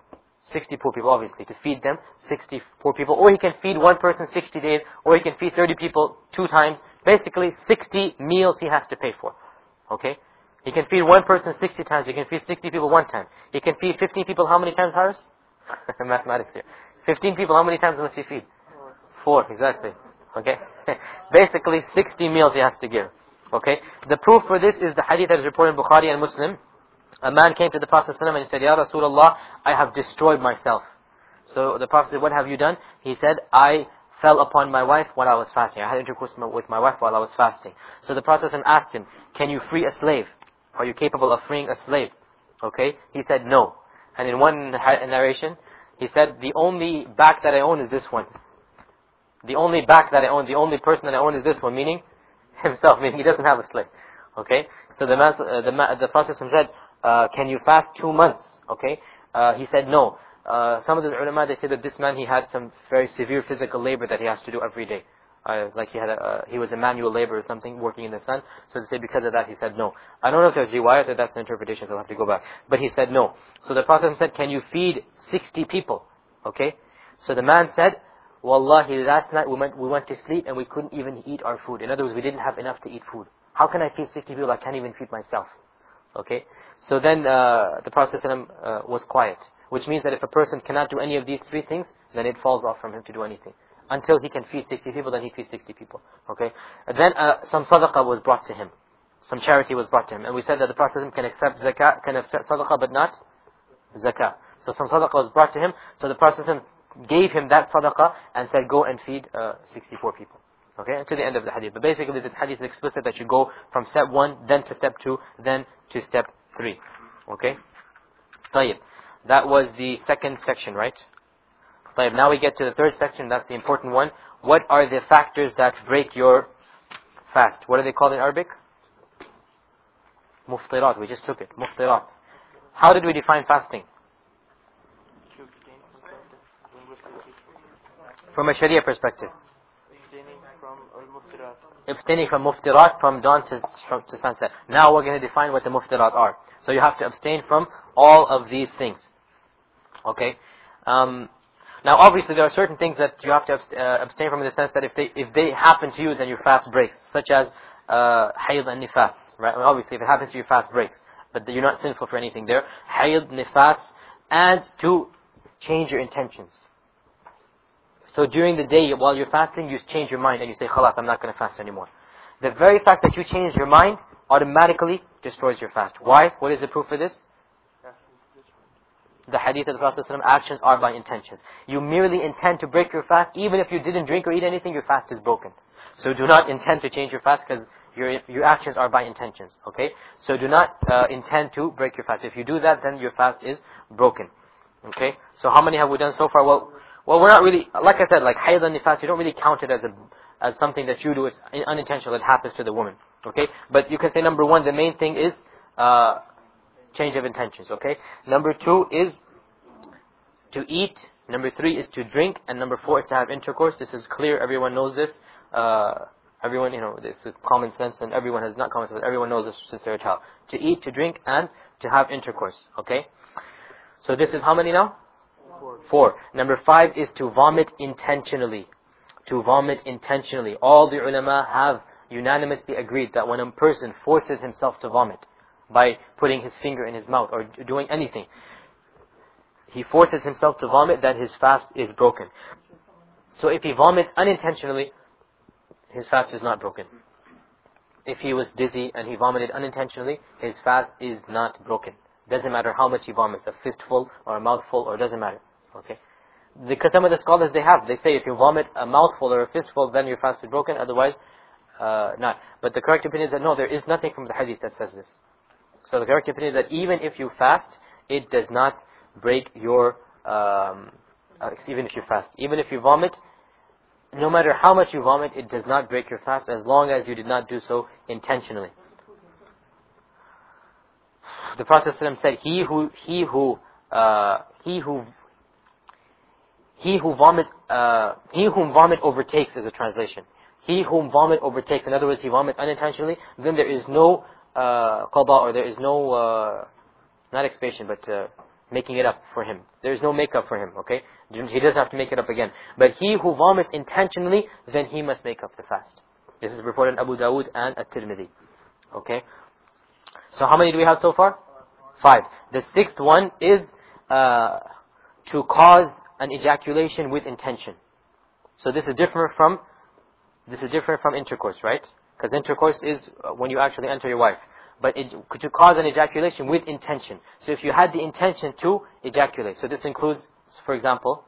60 poor people, obviously, to feed them 60 poor people. Or he can feed one person 60 days, or he can feed 30 people 2 times. Basically, 60 meals he has to pay for. Okay? He can feed one person 60 times, he can feed 60 people 1 time. He can feed 15 people how many times, Haris? Mathematics here. 15 people, how many times must he feed? 4, exactly. Okay? Basically, 60 meals he has to give. Okay? The proof for this is the hadith that is reported in Bukhari and Muslim. A man came to the Prophet ﷺ and he said, Ya Rasulullah, I have destroyed myself. So the Prophet said, what have you done? He said, I fell upon my wife while I was fasting. I had intercourse with my wife while I was fasting. So the Prophet ﷺ asked him, can you free a slave? Are you capable of freeing a slave? Okay? He said, no. And in one narration, he said, the only back that I own is this one. The only back that I own, the only person that I own is this one, meaning himself, meaning he doesn't have a slave. Okay? So the Prophet said, can you fast 2 months? Okay? He said no. Some of the ulama, they say that this man, he had some very severe physical labor that he has to do every day. Like he was a manual labor or something, working in the sun. So they say because of that, he said no. I don't know if there's riwayat or that's an interpretation, so I'll have to go back. But he said no. So the Prophet said, can you feed 60 people? Okay? So the man said, Wallahi, last night we went to sleep and we couldn't even eat our food. In other words, we didn't have enough to eat food. How can I feed 60 people? I can't even feed myself. Okay? So then the Prophet ﷺ was quiet. Which means that if a person cannot do any of these 3 things, then it falls off from him to do anything. Until he can feed 60 people, then he feeds 60 people. Okay? And then some sadaqah was brought to him. Some charity was brought to him. And we said that the Prophet ﷺ can accept zakah, can accept sadaqah, but not zakah. So some sadaqah was brought to him. So the Prophet ﷺ gave him that sadaqah and said, go and feed 64 people. Okay, and to the end of the hadith. But basically the hadith is explicit that you go from step 1, then to step 2, then to step 3. Okay? طيب. That was the second section, right? But now we get to the third section, that's the important one. What are the factors that break your fast? What are they called in Arabic? Muftirat, we just took it. Muftirat. How did we define fasting? From a Sharia perspective. Abstaining from muftirat from dawn to sunset. Now we're going to define what the muftirat are. So you have to abstain from all of these things. Okay? Now obviously there are certain things that you have to abstain from in the sense that if they happen to you, then your fast breaks. Such as hayd and nifas. Right? Well, obviously if it happens to you, your fast breaks. But you're not sinful for anything there. Hayd, nifas, and to change your intentions. So during the day, while you're fasting, you change your mind and you say, khalas, I'm not going to fast anymore. The very fact that you change your mind automatically destroys your fast. Why? What is the proof for this? The hadith of the Prophet ﷺ, actions are by intentions. You merely intend to break your fast, even if you didn't drink or eat anything, your fast is broken. So do not intend to change your fast because your actions are by intentions. Okay? So do not intend to break your fast. If you do that, then your fast is broken. Okay? So how many have we done so far? Well, we're not really, like I said, like hayd and nifas, you don't really count it as something that you do, it's unintentional, that happens to the woman. Okay? But you can say number one, the main thing is change of intentions. Okay? Number two is to eat. Number three is to drink. And number four is to have intercourse. This is clear, everyone knows this. Everyone, this is common sense, and everyone has not common sense, but everyone knows this since they're a child. To eat, to drink, and to have intercourse. Okay? So this is how many now? 4. Number 5 is to vomit intentionally. To vomit intentionally. All the ulama have unanimously agreed that when a person forces himself to vomit by putting his finger in his mouth or doing anything, he forces himself to vomit, that his fast is broken. So if he vomits unintentionally, his fast is not broken. If he was dizzy and he vomited unintentionally, his fast is not broken. Doesn't matter how much he vomits, a fistful or a mouthful, or doesn't matter. Okay? Because some of the scholars they say if you vomit a mouthful or a fistful, then your fast is broken, otherwise not. But the correct opinion is that no, there is nothing from the hadith that says this. So the correct opinion is that even if you fast, it does not break your, even if you fast. Even if you vomit, no matter how much you vomit, it does not break your fast as long as you did not do so intentionally. The Prophet ﷺ said, he whom vomit overtakes is a translation. He whom vomit overtakes, in other words, he vomits unintentionally, then there is no qada, or there is no, not expiation, but making it up for him. There is no makeup for him, okay? He doesn't have to make it up again. But he who vomits intentionally, then he must make up the fast. This is reported in Abu Dawood and At-Tirmidhi. Okay? So how many do we have so far? 5. The 6th one is to cause an ejaculation with intention. So this is different from intercourse, right? Because intercourse is when you actually enter your wife. But to cause an ejaculation with intention. So if you had the intention to ejaculate, so this includes, for example,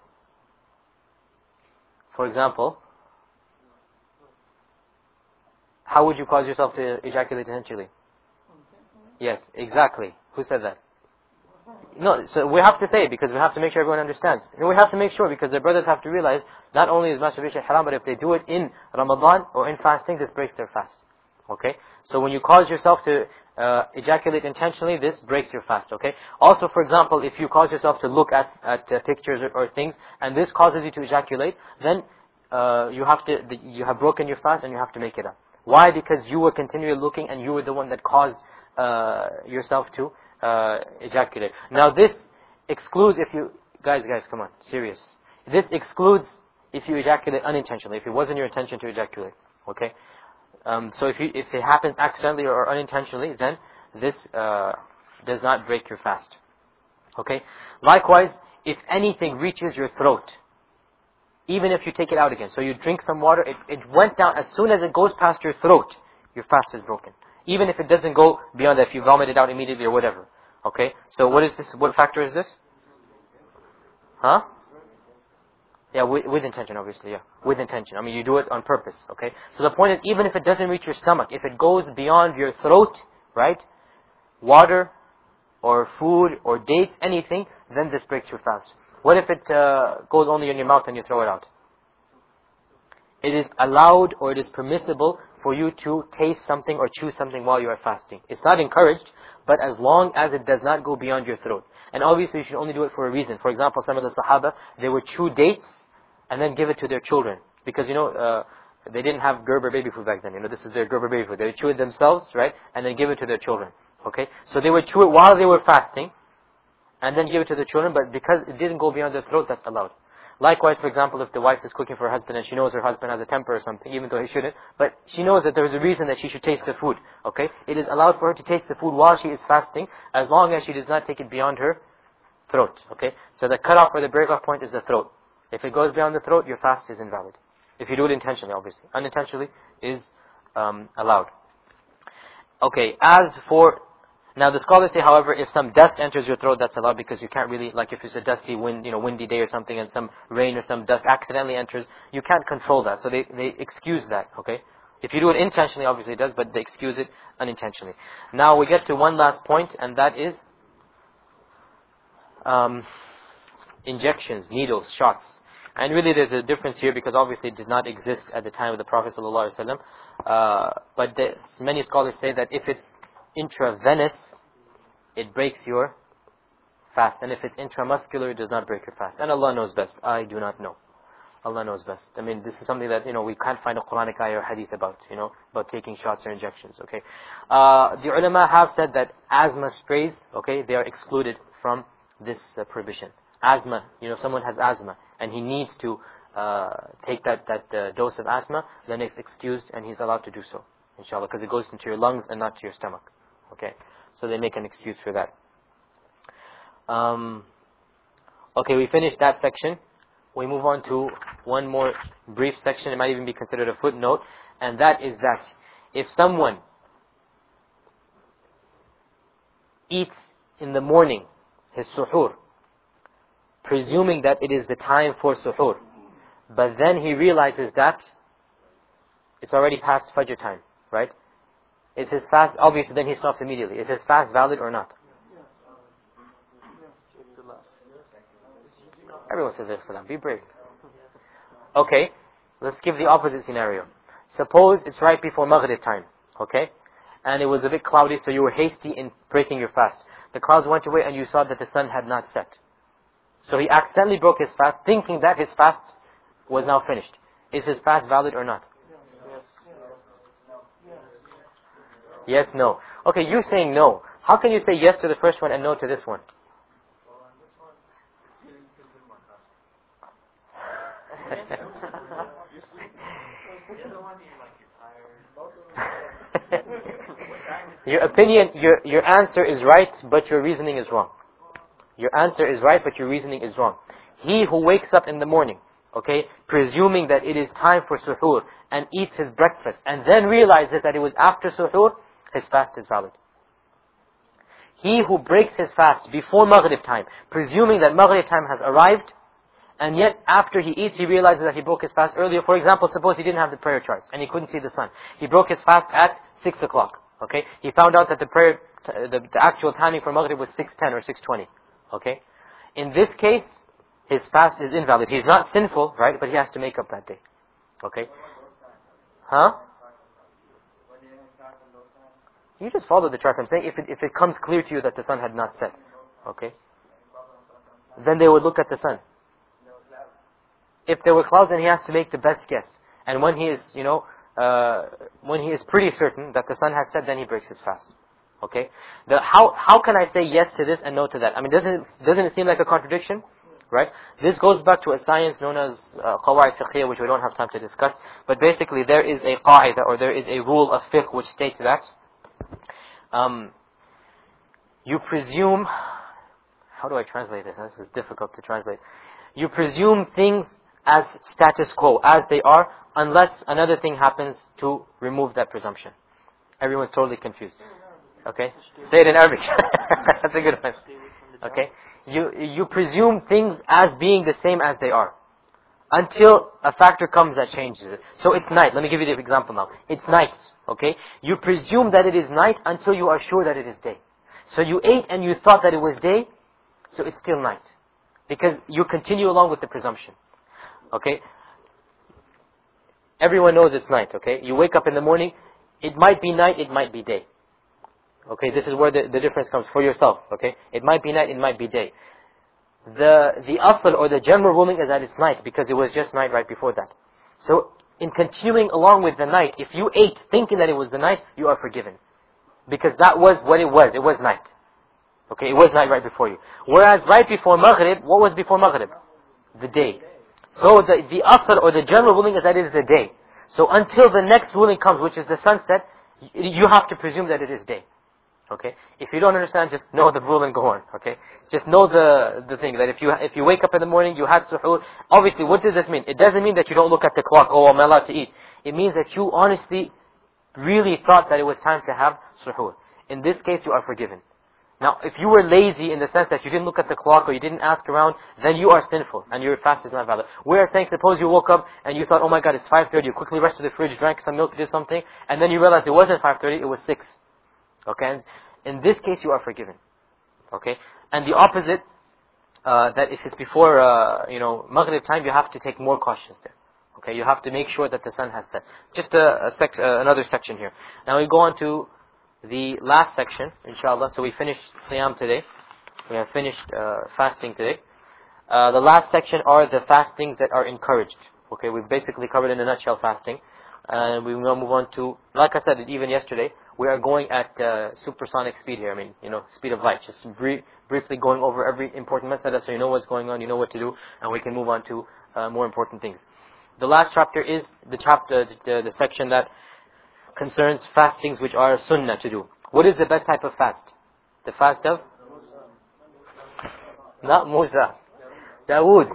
how would you cause yourself to ejaculate intentionally? Yes, exactly. Who said that? No, so we have to say it because we have to make sure everyone understands. And we have to make sure because the brothers have to realize not only is masturbation haram, but if they do it in Ramadan or in fasting, this breaks their fast. Okay? So when you cause yourself to ejaculate intentionally, this breaks your fast. Okay? Also, for example, if you cause yourself to look at pictures or things, and this causes you to ejaculate, then you have broken your fast and you have to make it up. Why? Because you were continually looking and you were the one that caused yourself to ejaculate. Now this excludes if you guys come on, serious. This excludes if you ejaculate unintentionally, if it wasn't your intention to ejaculate. Okay? So if it happens accidentally or unintentionally, then this does not break your fast. Okay? Likewise, if anything reaches your throat, even if you take it out again, so you drink some water, it went down, as soon as it goes past your throat, your fast is broken. Even if it doesn't go beyond that, if you vomit it out immediately or whatever. Okay? So what is this? What factor is this? Huh? Yeah, with intention, obviously, yeah. With intention. I mean, you do it on purpose, okay? So the point is, even if it doesn't reach your stomach, if it goes beyond your throat, right? Water or food or dates, anything, then this breaks your fast. What if it goes only in your mouth and you throw it out? It is allowed or it is permissible for you to taste something or chew something while you are fasting. It's not encouraged, but as long as it does not go beyond your throat. And obviously you should only do it for a reason. For example, some of the Sahaba, they would chew dates and then give it to their children. Because they didn't have Gerber baby food back then. This is their Gerber baby food. They would chew it themselves, right? And then give it to their children. Okay? So they would chew it while they were fasting and then give it to the children, but because it didn't go beyond their throat, that's allowed. Likewise, for example, if the wife is cooking for her husband and she knows her husband has a temper or something, even though he shouldn't, but she knows that there's a reason that she should taste the food, okay? It is allowed for her to taste the food while she is fasting, as long as she does not take it beyond her throat, okay? So the cutoff or the break-off point is the throat. If it goes beyond the throat, your fast is invalid. If you do it intentionally, obviously. Unintentionally is allowed. Okay, as for... Now the scholars say, however, if some dust enters your throat, that's allowed because you can't really, like if it's a dusty windy day or something and some rain or some dust accidentally enters, you can't control that. So they excuse that, okay? If you do it intentionally, obviously it does, but they excuse it unintentionally. Now we get to one last point, and that is injections, needles, shots. And really there's a difference here because obviously it did not exist at the time of the Prophet ﷺ. But many scholars say that if it's intravenous, it breaks your fast. And if it's intramuscular, it does not break your fast. And Allah knows best. I do not know. Allah knows best. I mean, this is something that, we can't find a Quranic ayah or hadith about, about taking shots or injections, okay? The ulama have said that asthma sprays, okay, they are excluded from this prohibition. Asthma, someone has asthma and he needs to take that dose of asthma, then it's excused and he's allowed to do so, inshallah, because it goes into your lungs and not to your stomach. Okay, so they make an excuse for that. Okay, we finished that section. We move on to one more brief section. It might even be considered a footnote, and that is that if someone eats in the morning his suhoor, presuming that it is the time for suhoor, but then he realizes that it's already past Fajr time, right? Is his fast, obviously then he stops immediately. Is his fast valid or not? Everyone says Salam. Be brave. Okay, let's give the opposite scenario. Suppose it's right before Maghrib time, okay? And it was a bit cloudy, so you were hasty in breaking your fast. The clouds went away and you saw that the sun had not set. So he accidentally broke his fast, thinking that his fast was now finished. Is his fast valid or not? Yes, no. Okay, you're saying no. How can you say yes to the first one and no to this one? Your opinion, your answer is right, but your reasoning is wrong. Your answer is right, but your reasoning is wrong. He who wakes up in the morning, okay, presuming that it is time for suhoor, and eats his breakfast, and then realizes that it was after suhoor, his fast is valid. He who breaks his fast before Maghrib time, presuming that Maghrib time has arrived, and yet after he eats, he realizes that he broke his fast earlier. For example, suppose he didn't have the prayer charts, and he couldn't see the sun. He broke his fast at 6 o'clock, okay? He found out that the actual timing for Maghrib was 6:10 or 6:20, okay? In this case, his fast is invalid. He's not sinful, right? But he has to make up that day, okay? Huh? You just follow the charts. I'm saying if it comes clear to you that the sun had not set, okay? Then they would look at the sun. If there were clouds, then he has to make the best guess. And when he is, when he is pretty certain that the sun had set, then he breaks his fast. Okay? How can I say yes to this and no to that? I mean, doesn't it seem like a contradiction? Right? This goes back to a science known as Qawaid Fiqhiyya, which we don't have time to discuss. But basically, there is a qaida, or there is a rule of fiqh which states that you presume, how do I translate this? This is difficult to translate. You presume things as status quo, as they are, unless another thing happens to remove that presumption. Everyone's totally confused. Okay? Say it in Arabic. That's a good one. Okay? You presume things as being the same as they are, until a factor comes that changes it. So it's night. Let me give you the example now. It's night. Okay? You presume that it is night until you are sure that it is day. So you ate and you thought that it was day, so it's still night. Because you continue along with the presumption. Okay? Everyone knows it's night, okay? You wake up in the morning, it might be night, it might be day. Okay, this is where the difference comes for yourself, okay? It might be night, it might be day. The asl or the general ruling is that it's night because it was just night right before that. So, in continuing along with the night, if you ate thinking that it was the night, you are forgiven. Because that was what it was night. Okay, it was night right before you. Whereas right before Maghrib, what was before Maghrib? The day. So the asl or the general ruling is that it is the day. So until the next ruling comes, which is the sunset, you have to presume that it is day. Okay? If you don't understand, just know the rule and go on. Okay? Just know the thing, that if you wake up in the morning, you had suhoor. Obviously, what does this mean? It doesn't mean that you don't look at the clock, oh, I'm allowed to eat. It means that you honestly, really thought that it was time to have suhoor. In this case, you are forgiven. Now, if you were lazy in the sense that you didn't look at the clock or you didn't ask around, then you are sinful and your fast is not valid. We are saying, suppose you woke up and you thought, oh my God, it's 5:30, you quickly rushed to the fridge, drank some milk, did something, and then you realized it wasn't 5:30, it was 6. Okay? And in this case, you are forgiven. Okay? And the opposite, that if it's before, Maghrib time, you have to take more cautions there. Okay? You have to make sure that the sun has set. Just another section here. Now we go on to the last section, inshallah. So we finished Siyam today. We have finished fasting today. The last section are the fastings that are encouraged. Okay, we've basically covered in a nutshell fasting. And we will now move on to, like I said even yesterday, we are going at supersonic speed here. I mean, speed of light. Just briefly going over every important masala so you know what's going on, you know what to do, and we can move on to more important things. The last chapter is the section that concerns fastings which are sunnah to do. What is the best type of fast? The fast of? Not Musa. Dawood.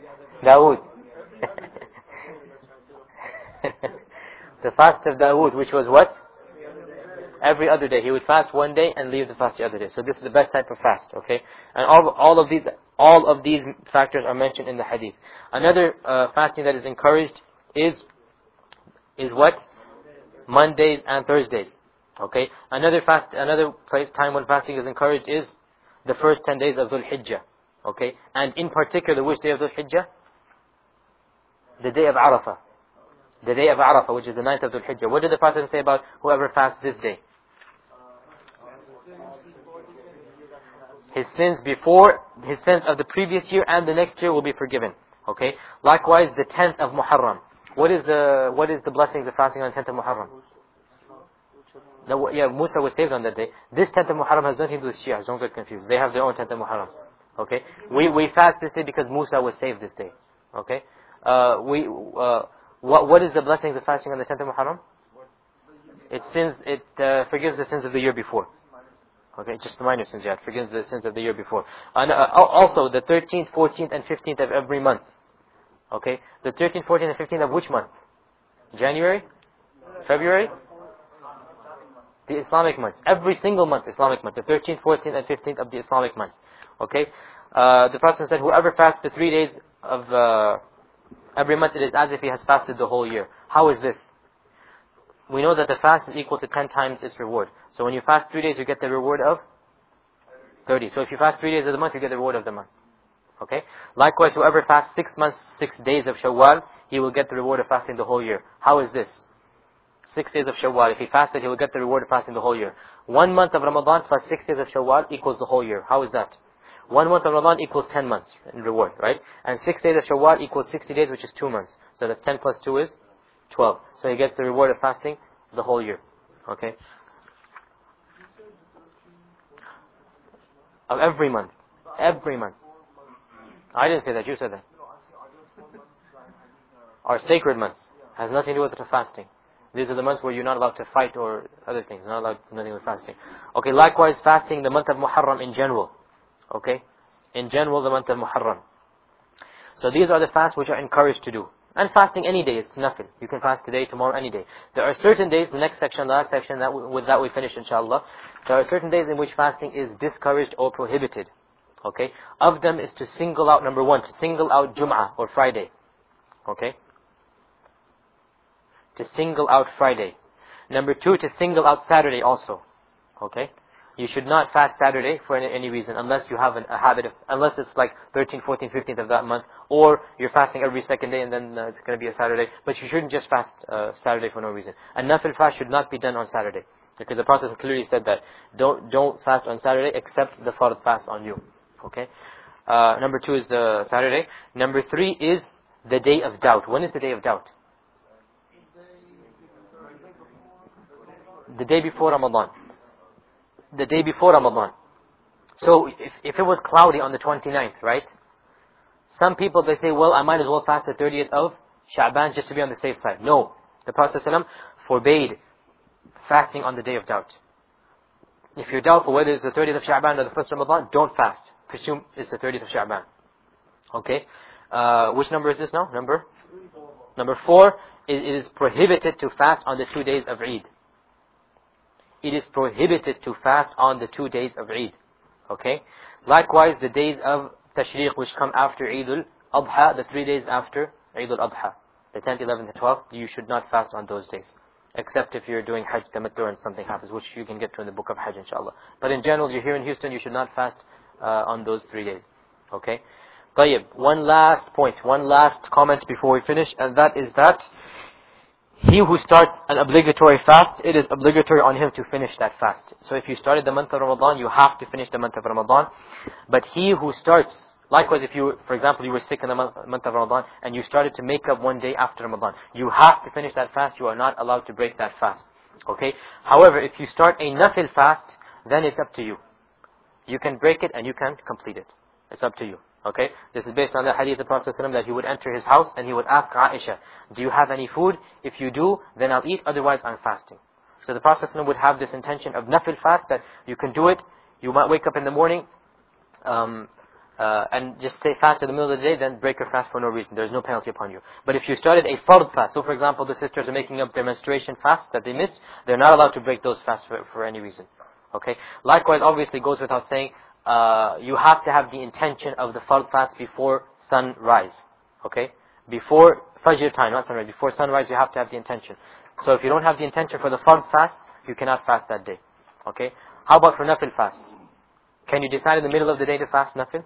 The fast of Dawood, which was what? Every other day. He would fast one day and leave the fast the other day. So this is the best type of fast, okay? And all of these factors are mentioned in the hadith. Another fasting that is encouraged is what? Mondays and Thursdays. Okay? Another time when fasting is encouraged is the first 10 days of Dhul Hijjah. Okay? And in particular, which day of Dhul Hijjah? The day of Arafah. The day of Arafah, which is the 9th of Dhul Hijjah. What did the Prophet say about whoever fasts this day? His sins of the previous year and the next year will be forgiven. Okay? Likewise, the 10th of Muharram. What is the blessings of fasting on the 10th of Muharram? Musa was saved on that day. This 10th of Muharram has nothing to do with Shia. Don't get confused. They have their own 10th of Muharram. Okay? We fast this day because Musa was saved this day. Okay? What is the blessings of fasting on the 10th of Muharram? It forgives the sins of the year before. Okay, just the minor sins, it forgives the sins of the year before. And also the 13th, 14th, and 15th of every month. Okay, the 13th, 14th, and 15th of which month? January? February? The Islamic months. Every single month, Islamic month. The 13th, 14th, and 15th of the Islamic months. Okay, the Prophet said, whoever fasts the 3 days of every month, it is as if he has fasted the whole year. How is this? We know that the fast is equal to 10 times its reward. So when you fast 3 days, you get the reward of 30. So if you fast 3 days of the month, you get the reward of the month. Okay? Likewise, whoever fasts 6 months, 6 days of Shawwal, he will get the reward of fasting the whole year. How is this? 6 days of Shawwal. If he fasted, he will get the reward of fasting the whole year. 1 month of Ramadan plus 6 days of Shawwal equals the whole year. How is that? 1 month of Ramadan equals 10 months in reward, right? And 6 days of Shawwal equals 60 days, which is 2 months. So that's 10 plus 2 is 12. So he gets the reward of fasting the whole year. Okay? Of every month. Every month. I didn't say that, you said that. Our sacred months. Has nothing to do with the fasting. These are the months where you're not allowed to fight or other things. Not allowed to do nothing with fasting. Okay, likewise fasting the month of Muharram in general. Okay? In general, the month of Muharram. So these are the fasts which are encouraged to do. And fasting any day is nothing. You can fast today, tomorrow, any day. There are certain days, the next section, the last section, with that we finish inshallah. There are certain days in which fasting is discouraged or prohibited. Okay? Of them is to single out, number 1, to single out Jum'ah or Friday. Okay? To single out Friday. Number 2, to single out Saturday also. Okay? You should not fast Saturday for any reason, unless you have a habit of, unless it's like 13th, 14th, 15th of that month, or you're fasting every second day and then it's going to be a Saturday. But you shouldn't just fast Saturday for no reason. And nafil fast should not be done on Saturday. Because the Prophet clearly said that, don't fast on Saturday except the fard fast on you. Okay? Number 2 is Saturday. Number 3 is the day of doubt. When is the day of doubt? The day before Ramadan. The day before Ramadan. So if it was cloudy on the 29th, right? Some people, they say, well, I might as well fast the 30th of Sha'ban just to be on the safe side. No. The Prophet ﷺ forbade fasting on the day of doubt. If you're doubtful whether it's the 30th of Sha'ban or the 1st of Ramadan, don't fast. Presume it's the 30th of Sha'ban. Okay? Which number is this now? Number 4, it is prohibited to fast on the 2 days of Eid. It is prohibited to fast on the 2 days of Eid. Okay? Likewise, the days of Tashriq, which come after Eid al-Adha, the 3 days after Eid al-Adha, the 10th, 11th, and 12th, you should not fast on those days. Except if you're doing Hajj Tamattu and something happens, which you can get to in the book of Hajj, inshallah. But in general, you're here in Houston, you should not fast on those 3 days. Okay? Tayyib, one last point, one last comment before we finish, and that is that he who starts an obligatory fast, it is obligatory on him to finish that fast. So if you started the month of Ramadan, you have to finish the month of Ramadan. But he who starts, likewise if you, for example, you were sick in the month of Ramadan, and you started to make up one day after Ramadan, you have to finish that fast, you are not allowed to break that fast. Okay? However, if you start a nafil fast, then it's up to you. You can break it and you can complete it. It's up to you. Okay? This is based on the hadith of the Prophet ﷺ that he would enter his house and he would ask Aisha, do you have any food? If you do, then I'll eat, otherwise I'm fasting. So the Prophet ﷺ would have this intention of nafil fast, that you can do it, you might wake up in the morning, and just stay fast in the middle of the day, then break your fast for no reason. There's no penalty upon you. But if you started a fard fast, so for example, the sisters are making up their menstruation fast that they missed, they're not allowed to break those fasts for any reason. Okay? Likewise, obviously, goes without saying, you have to have the intention of the fard fast before sunrise. Okay? Before Fajr time, not sunrise. Before sunrise, you have to have the intention. So if you don't have the intention for the fard fast, you cannot fast that day. Okay? How about for nafil fast? Can you decide in the middle of the day to fast nafil?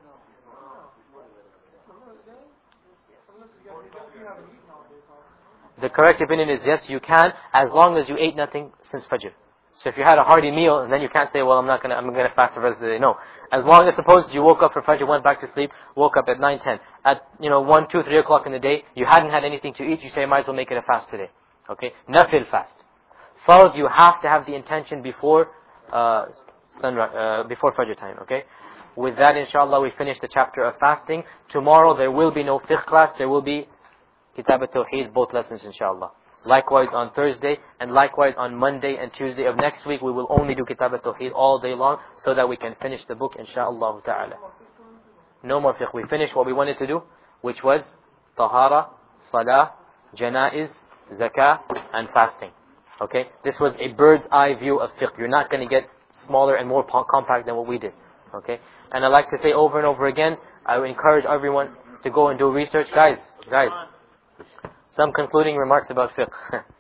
The correct opinion is yes, you can, as long as you ate nothing since Fajr. So if you had a hearty meal, and then you can't say, well, I'm gonna fast the rest of the day. No. As long as, suppose you woke up for Fajr, went back to sleep, woke up at 9, 10. At, 1, 2, 3 o'clock in the day, you hadn't had anything to eat, you say, I might as well make it a fast today. Okay? Nafil fast. Fard, you have to have the intention before sunrise, before Fajr time. Okay? With that, inshallah, we finish the chapter of fasting. Tomorrow, there will be no fiqh class, there will be Kitab al-Tawheed, both lessons, inshallah. Likewise on Thursday, and likewise on Monday and Tuesday of next week, we will only do Kitab al-Tawheed all day long, so that we can finish the book, inshallah ta'ala. No more fiqh. We finished what we wanted to do, which was Tahara, Salah, Janaiz, Zakah, and fasting. Okay? This was a bird's eye view of fiqh. You're not going to get smaller and more compact than what we did. Okay? And I like to say over and over again, I would encourage everyone to go and do research. Guys, some concluding remarks about fiqh.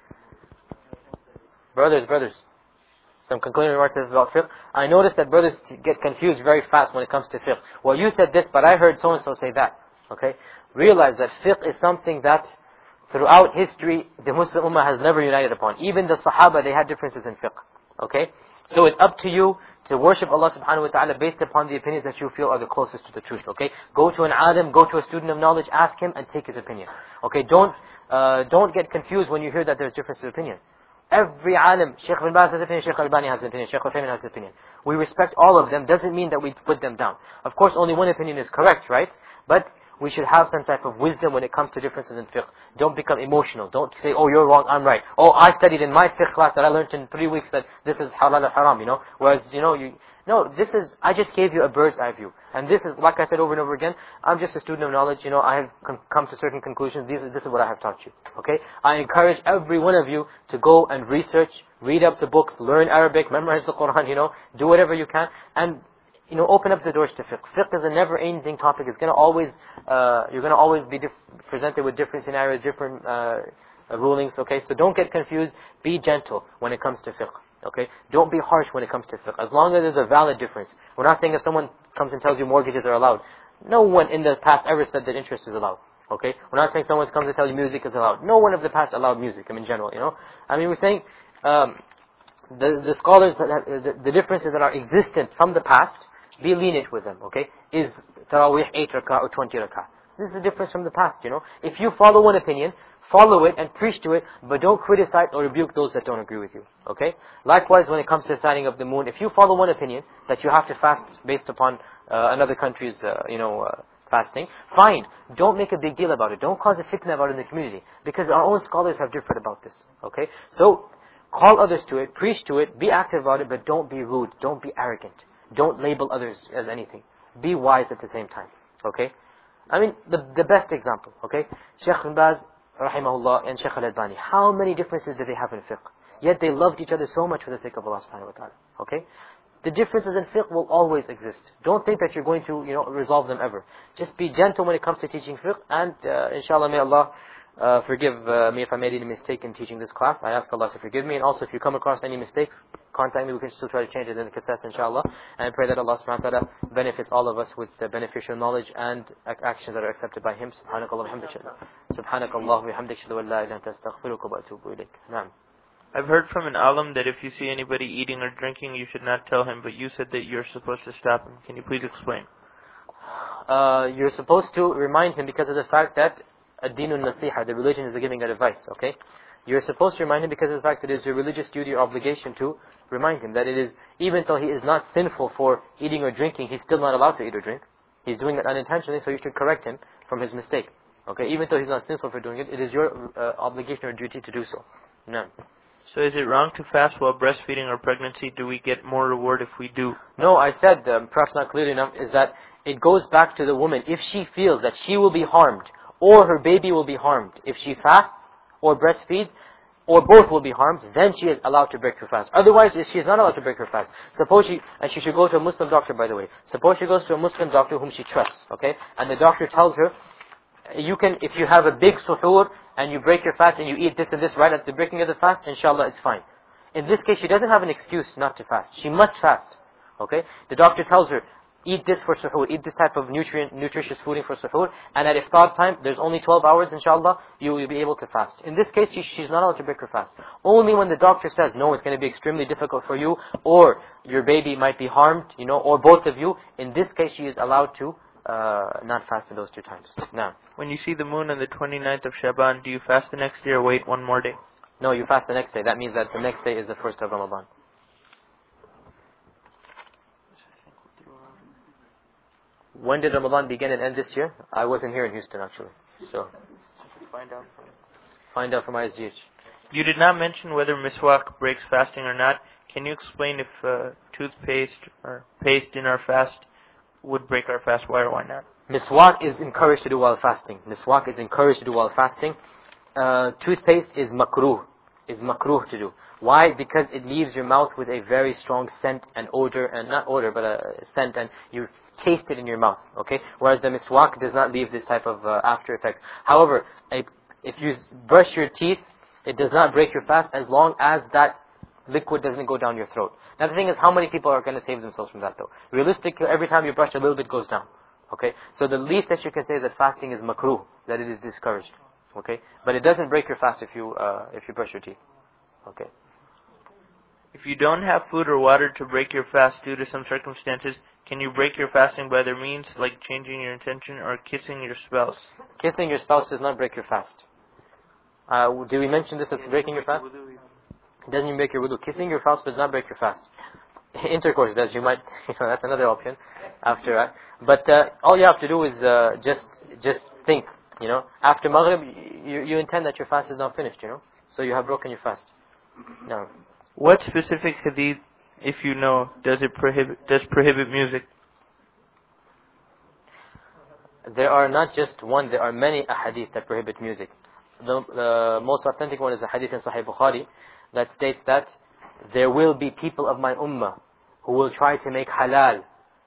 brothers. Some concluding remarks about fiqh. I noticed that brothers get confused very fast when it comes to fiqh. Well, you said this, but I heard so-and-so say that. Okay? Realize that fiqh is something that throughout history, the Muslim Ummah has never united upon. Even the Sahaba, they had differences in fiqh. Okay? So it's up to you to worship Allah subhanahu wa ta'ala based upon the opinions that you feel are the closest to the truth. Okay? Go to an alim, go to a student of knowledge, ask him and take his opinion. Okay? Don't get confused when you hear that there's differences of opinion. Every alim, Shaykh Ibn Baz has an opinion, Shaykh Albani has an opinion, Shaykh Uthaymeen has an opinion. We respect all of them, doesn't mean that we put them down. Of course, only one opinion is correct, right? But we should have some type of wisdom when it comes to differences in fiqh. Don't become emotional. Don't say, oh, you're wrong, I'm right. Oh, I studied in my fiqh class that I learned in 3 weeks that this is halal or haram, Whereas, no, I just gave you a bird's eye view. And this is, like I said over and over again, I'm just a student of knowledge, I have come to certain conclusions. This is what I have taught you. Okay? I encourage every one of you to go and research, read up the books, learn Arabic, memorize the Quran, do whatever you can, and open up the doors to fiqh. Fiqh is a never-ending topic. It's going to always, you're going to always be presented with different scenarios, different rulings. Okay, so don't get confused. Be gentle when it comes to fiqh. Okay? Don't be harsh when it comes to fiqh. As long as there's a valid difference. We're not saying if someone comes and tells you mortgages are allowed. No one in the past ever said that interest is allowed. Okay? We're not saying someone comes and tells you music is allowed. No one of the past allowed music, in general, we're saying, the scholars, the differences that are existent from the past, be lenient with them, okay? Is Taraweeh 8 rak'ah or 20 rak'ah? This is a difference from the past, If you follow one opinion, follow it and preach to it, but don't criticize or rebuke those that don't agree with you, okay? Likewise, when it comes to the sighting of the moon, if you follow one opinion, that you have to fast based upon another country's, fasting, fine. Don't make a big deal about it. Don't cause a fitna about it in the community. Because our own scholars have differed about this, okay? So, call others to it, preach to it, be active about it, but don't be rude, don't be arrogant. Don't label others as anything. Be wise at the same time, okay? The best example, okay? Shaykh Ibn Baz, rahimahullah, and Shaykh Al-Albani, how many differences did they have in fiqh? Yet they loved each other so much for the sake of Allah subhanahu wa ta'ala, okay? The differences in fiqh will always exist. Don't think that you're going to, resolve them ever. Just be gentle when it comes to teaching fiqh, and inshallah, may Allah forgive me if I made any mistake in teaching this class. I ask Allah to forgive me, and also if you come across any mistakes, contact me. We can still try to change it in the cassettes, inshallah. And I pray that Allah subhanahu wa ta'ala benefits all of us with beneficial knowledge and actions that are accepted by Him. Subhanakallah wa bihamdika. Subhanakallah wa bihamdika. Shadu an la ilaha illa anta astaghfiruka wa atubu ilayk. Naam. I've heard from an alim that if you see anybody eating or drinking, you should not tell him, but you said that you're supposed to stop him. Can you please explain? You're supposed to remind him because of the fact that ad-dinun nasiha, the religion is giving advice, okay? You're supposed to remind him because of the fact that it is your religious duty or obligation to remind him that it is, even though he is not sinful for eating or drinking, he's still not allowed to eat or drink. He's doing it unintentionally, so you should correct him from his mistake. Okay? Even though he's not sinful for doing it, it is your obligation or duty to do so. No. So is it wrong to fast while breastfeeding or pregnancy? Do we get more reward if we do? No, I said, perhaps not clearly enough, is that it goes back to the woman. If she feels that she will be harmed, or her baby will be harmed, if she fasts or breastfeeds, or both will be harmed, then she is allowed to break her fast. Otherwise, she is not allowed to break her fast. Suppose and she should go to a Muslim doctor, by the way. Suppose she goes to a Muslim doctor whom she trusts, okay? And the doctor tells her, if you have a big suhoor, and you break your fast and you eat this and this right at the breaking of the fast, inshallah it's fine. In this case, she doesn't have an excuse not to fast. She must fast. Okay? The doctor tells her, eat this for suhoor, eat this type of nutritious fooding for suhoor, and at iftar time, there's only 12 hours, inshallah, you will be able to fast. In this case, she's not allowed to break her fast. Only when the doctor says, no, it's going to be extremely difficult for you, or your baby might be harmed, or both of you, in this case, she is allowed to not fast in those 2 times. Now, when you see the moon on the 29th of Shaban, do you fast the next day or wait one more day? No, you fast the next day. That means that the next day is the first of Ramadan. When did Ramadan begin and end this year? I wasn't here in Houston, actually. So, find out from ISGH. You did not mention whether miswak breaks fasting or not. Can you explain if toothpaste or paste in our fast would break our fast? Why or why not? Miswak is encouraged to do while fasting. Miswak is encouraged to do while fasting. Toothpaste is makruh. Is makruh to do. Why? Because it leaves your mouth with a very strong scent and odor, and not odor, but a scent, and you taste it in your mouth. Okay? Whereas the miswak does not leave this type of after effects. However, if you brush your teeth, it does not break your fast as long as that liquid doesn't go down your throat. Now the thing is, how many people are going to save themselves from that though? Realistically, every time you brush, a little bit goes down. Okay? So the least that you can say is that fasting is makruh, that it is discouraged. Okay? But it doesn't break your fast if you brush your teeth. Okay? If you don't have food or water to break your fast due to some circumstances, can you break your fasting by other means, like changing your intention or kissing your spouse? Kissing your spouse does not break your fast. Did we mention this as breaking your fast? It doesn't even break your wudu. Kissing your spouse does not break your fast. Intercourse does. You might, that's another option after that. But all you have to do is just think. After Maghrib, you intend that your fast is not finished. So you have broken your fast. No. What specific hadith, if you know, does prohibit music? There are not just one, there are many ahadith that prohibit music. The most authentic one is a hadith in Sahih Bukhari that states that there will be people of my ummah who will try to make halal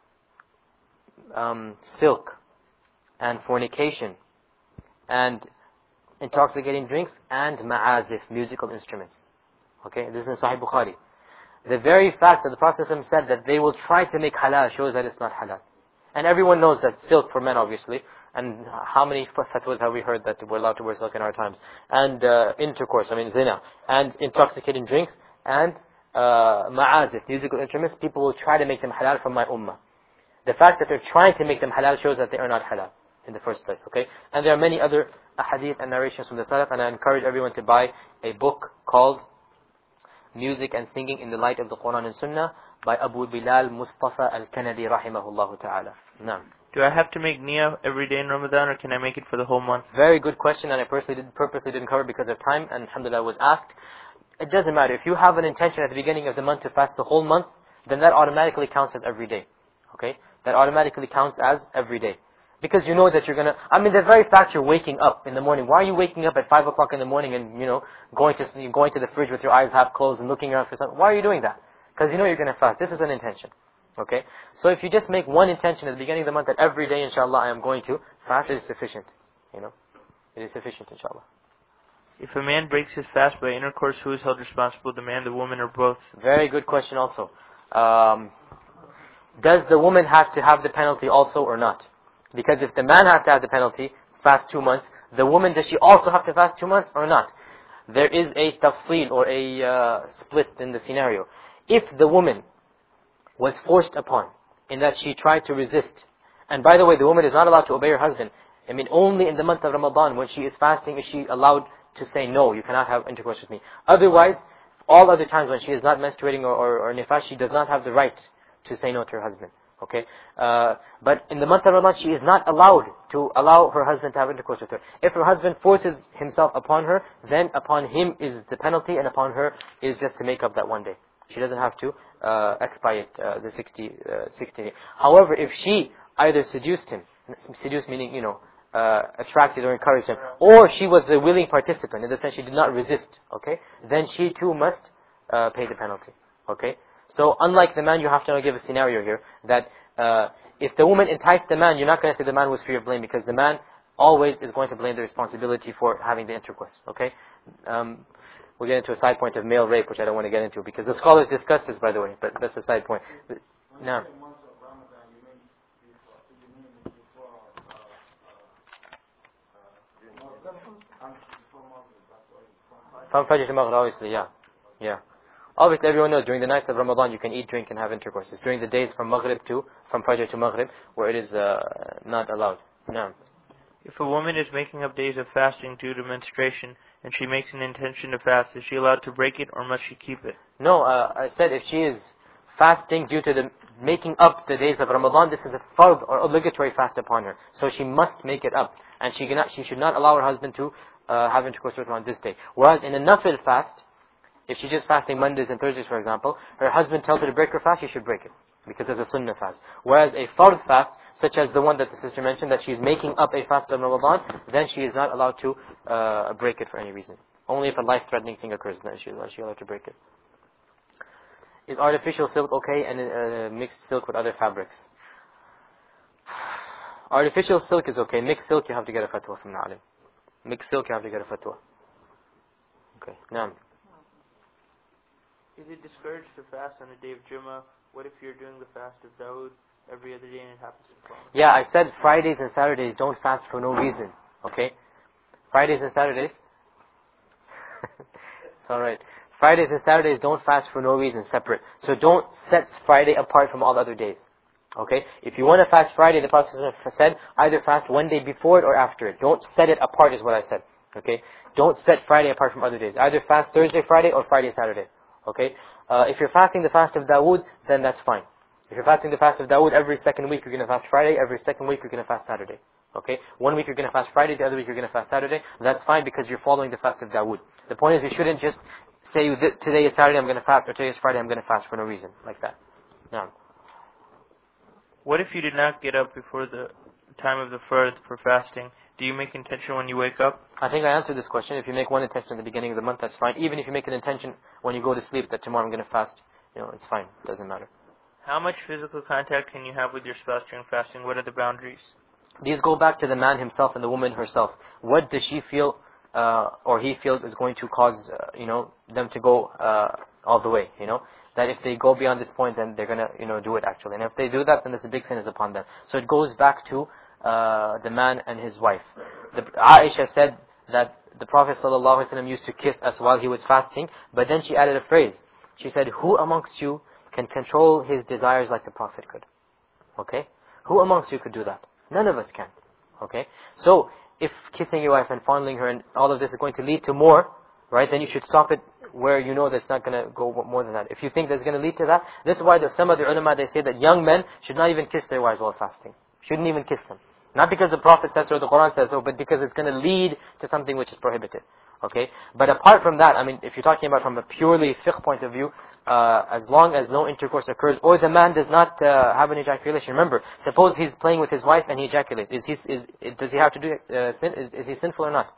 silk and fornication and intoxicating drinks and ma'azif, musical instruments. Okay, this is in Sahih Bukhari. The very fact that the Prophet ﷺ said that they will try to make halal shows that it's not halal. And everyone knows that silk for men, obviously. And how many fatwas have we heard that we're allowed to wear silk in our times? And intercourse, zina. And intoxicating drinks. And ma'azif, musical instruments. People will try to make them halal from my ummah. The fact that they're trying to make them halal shows that they are not halal in the first place, okay? And there are many other hadith and narrations from the Salaf, and I encourage everyone to buy a book called Music and Singing in the Light of the Quran and Sunnah by Abu Bilal Mustafa Al-Kanadi rahimahullah ta'ala. Now, do I have to make niyyah every day in Ramadan, or can I make it for the whole month? Very good question, and I purposely didn't cover because of time, and alhamdulillah was asked. It doesn't matter. If you have an intention at the beginning of the month to fast the whole month, then that automatically counts as every day. Okay? That automatically counts as every day. Because you know that you're gonna, the very fact you're waking up in the morning, why are you waking up at 5 o'clock in the morning and, going to the fridge with your eyes half closed and looking around for something? Why are you doing that? Because you know you're gonna fast. This is an intention. Okay? So if you just make one intention at the beginning of the month that every day, inshallah, I am going to fast, it is sufficient. It is sufficient, inshallah. If a man breaks his fast by intercourse, who is held responsible, the man, the woman, or both? Very good question also. Does the woman have to have the penalty also or not? Because if the man has to have the penalty, fast 2 months, the woman, does she also have to fast 2 months or not? There is a tafsil or a split in the scenario. If the woman was forced upon in that she tried to resist, and by the way, the woman is not allowed to obey her husband. Only in the month of Ramadan when she is fasting is she allowed to say, no, you cannot have intercourse with me. Otherwise, all other times when she is not menstruating or nifas, she does not have the right to say no to her husband. Okay? But in the month of Ramadan, she is not allowed to allow her husband to have intercourse with her. If her husband forces himself upon her, then upon him is the penalty, and upon her is just to make up that one day. She doesn't have to expiate the 60 days. However, if she either seduced him, seduced meaning, attracted or encouraged him, or she was a willing participant, in the sense she did not resist, okay, then she too must pay the penalty. Okay? So unlike the man, you have to give a scenario here that if the woman enticed the man, you're not going to say the man was free of blame, because the man always is going to blame the responsibility for having the intercourse. Okay? We'll get into a side point of male rape, which I don't want to get into, because the scholars discuss this, by the way, but that's a side point. Now, from Fajr to Maghrib, obviously, yeah. Obviously, everyone knows during the nights of Ramadan you can eat, drink, and have intercourse. It's during the days from Fajr to Maghrib, where it is not allowed. No. If a woman is making up days of fasting due to menstruation, and she makes an intention to fast, is she allowed to break it, or must she keep it? No, I said if she is fasting due to the making up the days of Ramadan, this is a fard or obligatory fast upon her. So she must make it up, and she should not allow her husband to have intercourse with her on this day. Whereas in a nafil fast, if she's just fasting Mondays and Thursdays, for example, her husband tells her to break her fast, she should break it, because there's a sunnah fast. Whereas a fard fast, such as the one that the sister mentioned, that she's making up a fast of Ramadan, then she is not allowed to break it for any reason. Only if a life-threatening thing occurs, then she's allowed to break it. Is artificial silk okay, and mixed silk with other fabrics? Artificial silk is okay. Mixed silk, you have to get a fatwa from the alim. Mixed silk, you have to get a fatwa. Okay, now. Is it discouraged to fast on the day of Jummah? What if you're doing the fast of Dawood every other day and it happens to fall? Yeah, I said Fridays and Saturdays don't fast for no reason. Okay? Fridays and Saturdays? It's alright. Fridays and Saturdays don't fast for no reason, separate. So don't set Friday apart from all other days. Okay? If you want to fast Friday, the Prophet said, either fast one day before it or after it. Don't set it apart is what I said. Okay? Don't set Friday apart from other days. Either fast Thursday, Friday, or Friday, Saturday. Okay? If you're fasting the fast of Dawood, then that's fine. If you're fasting the fast of Dawood, every second week you're going to fast Friday, every second week you're going to fast Saturday. Okay? 1 week you're going to fast Friday, the other week you're going to fast Saturday. That's fine because you're following the fast of Dawood. The point is we shouldn't just say, today is Saturday, I'm going to fast, or today is Friday, I'm going to fast for no reason, like that. Now. What if you did not get up before the time of the fard for fasting? Do you make intention when you wake up? I think I answered this question. If you make one intention at the beginning of the month, that's fine. Even if you make an intention when you go to sleep that tomorrow I'm going to fast, it's fine. It doesn't matter. How much physical contact can you have with your spouse during fasting? What are the boundaries? These go back to the man himself and the woman herself. What does she feel or he feels is going to cause, them to go all the way, that if they go beyond this point, then they're gonna, do it actually. And if they do that, then this big sin is upon them. So it goes back to the man and his wife. Aisha said that the Prophet ﷺ used to kiss us while he was fasting, but then she added a phrase. She said, who amongst you can control his desires like the Prophet could? Okay? Who amongst you could do that? None of us can. Okay? So, if kissing your wife and fondling her and all of this is going to lead to more, right, then you should stop it where you know that's not going to go more than that. If you think that's going to lead to that, this is why some of the ulama, they say that young men should not even kiss their wives while fasting. Shouldn't even kiss them. Not because the Prophet says so or the Quran says so, but because it's going to lead to something which is prohibited. Okay? But apart from that, if you're talking about from a purely fiqh point of view, as long as no intercourse occurs, or the man does not have an ejaculation. Remember, suppose he's playing with his wife and he ejaculates. Does he have to do sin? Is he sinful or not?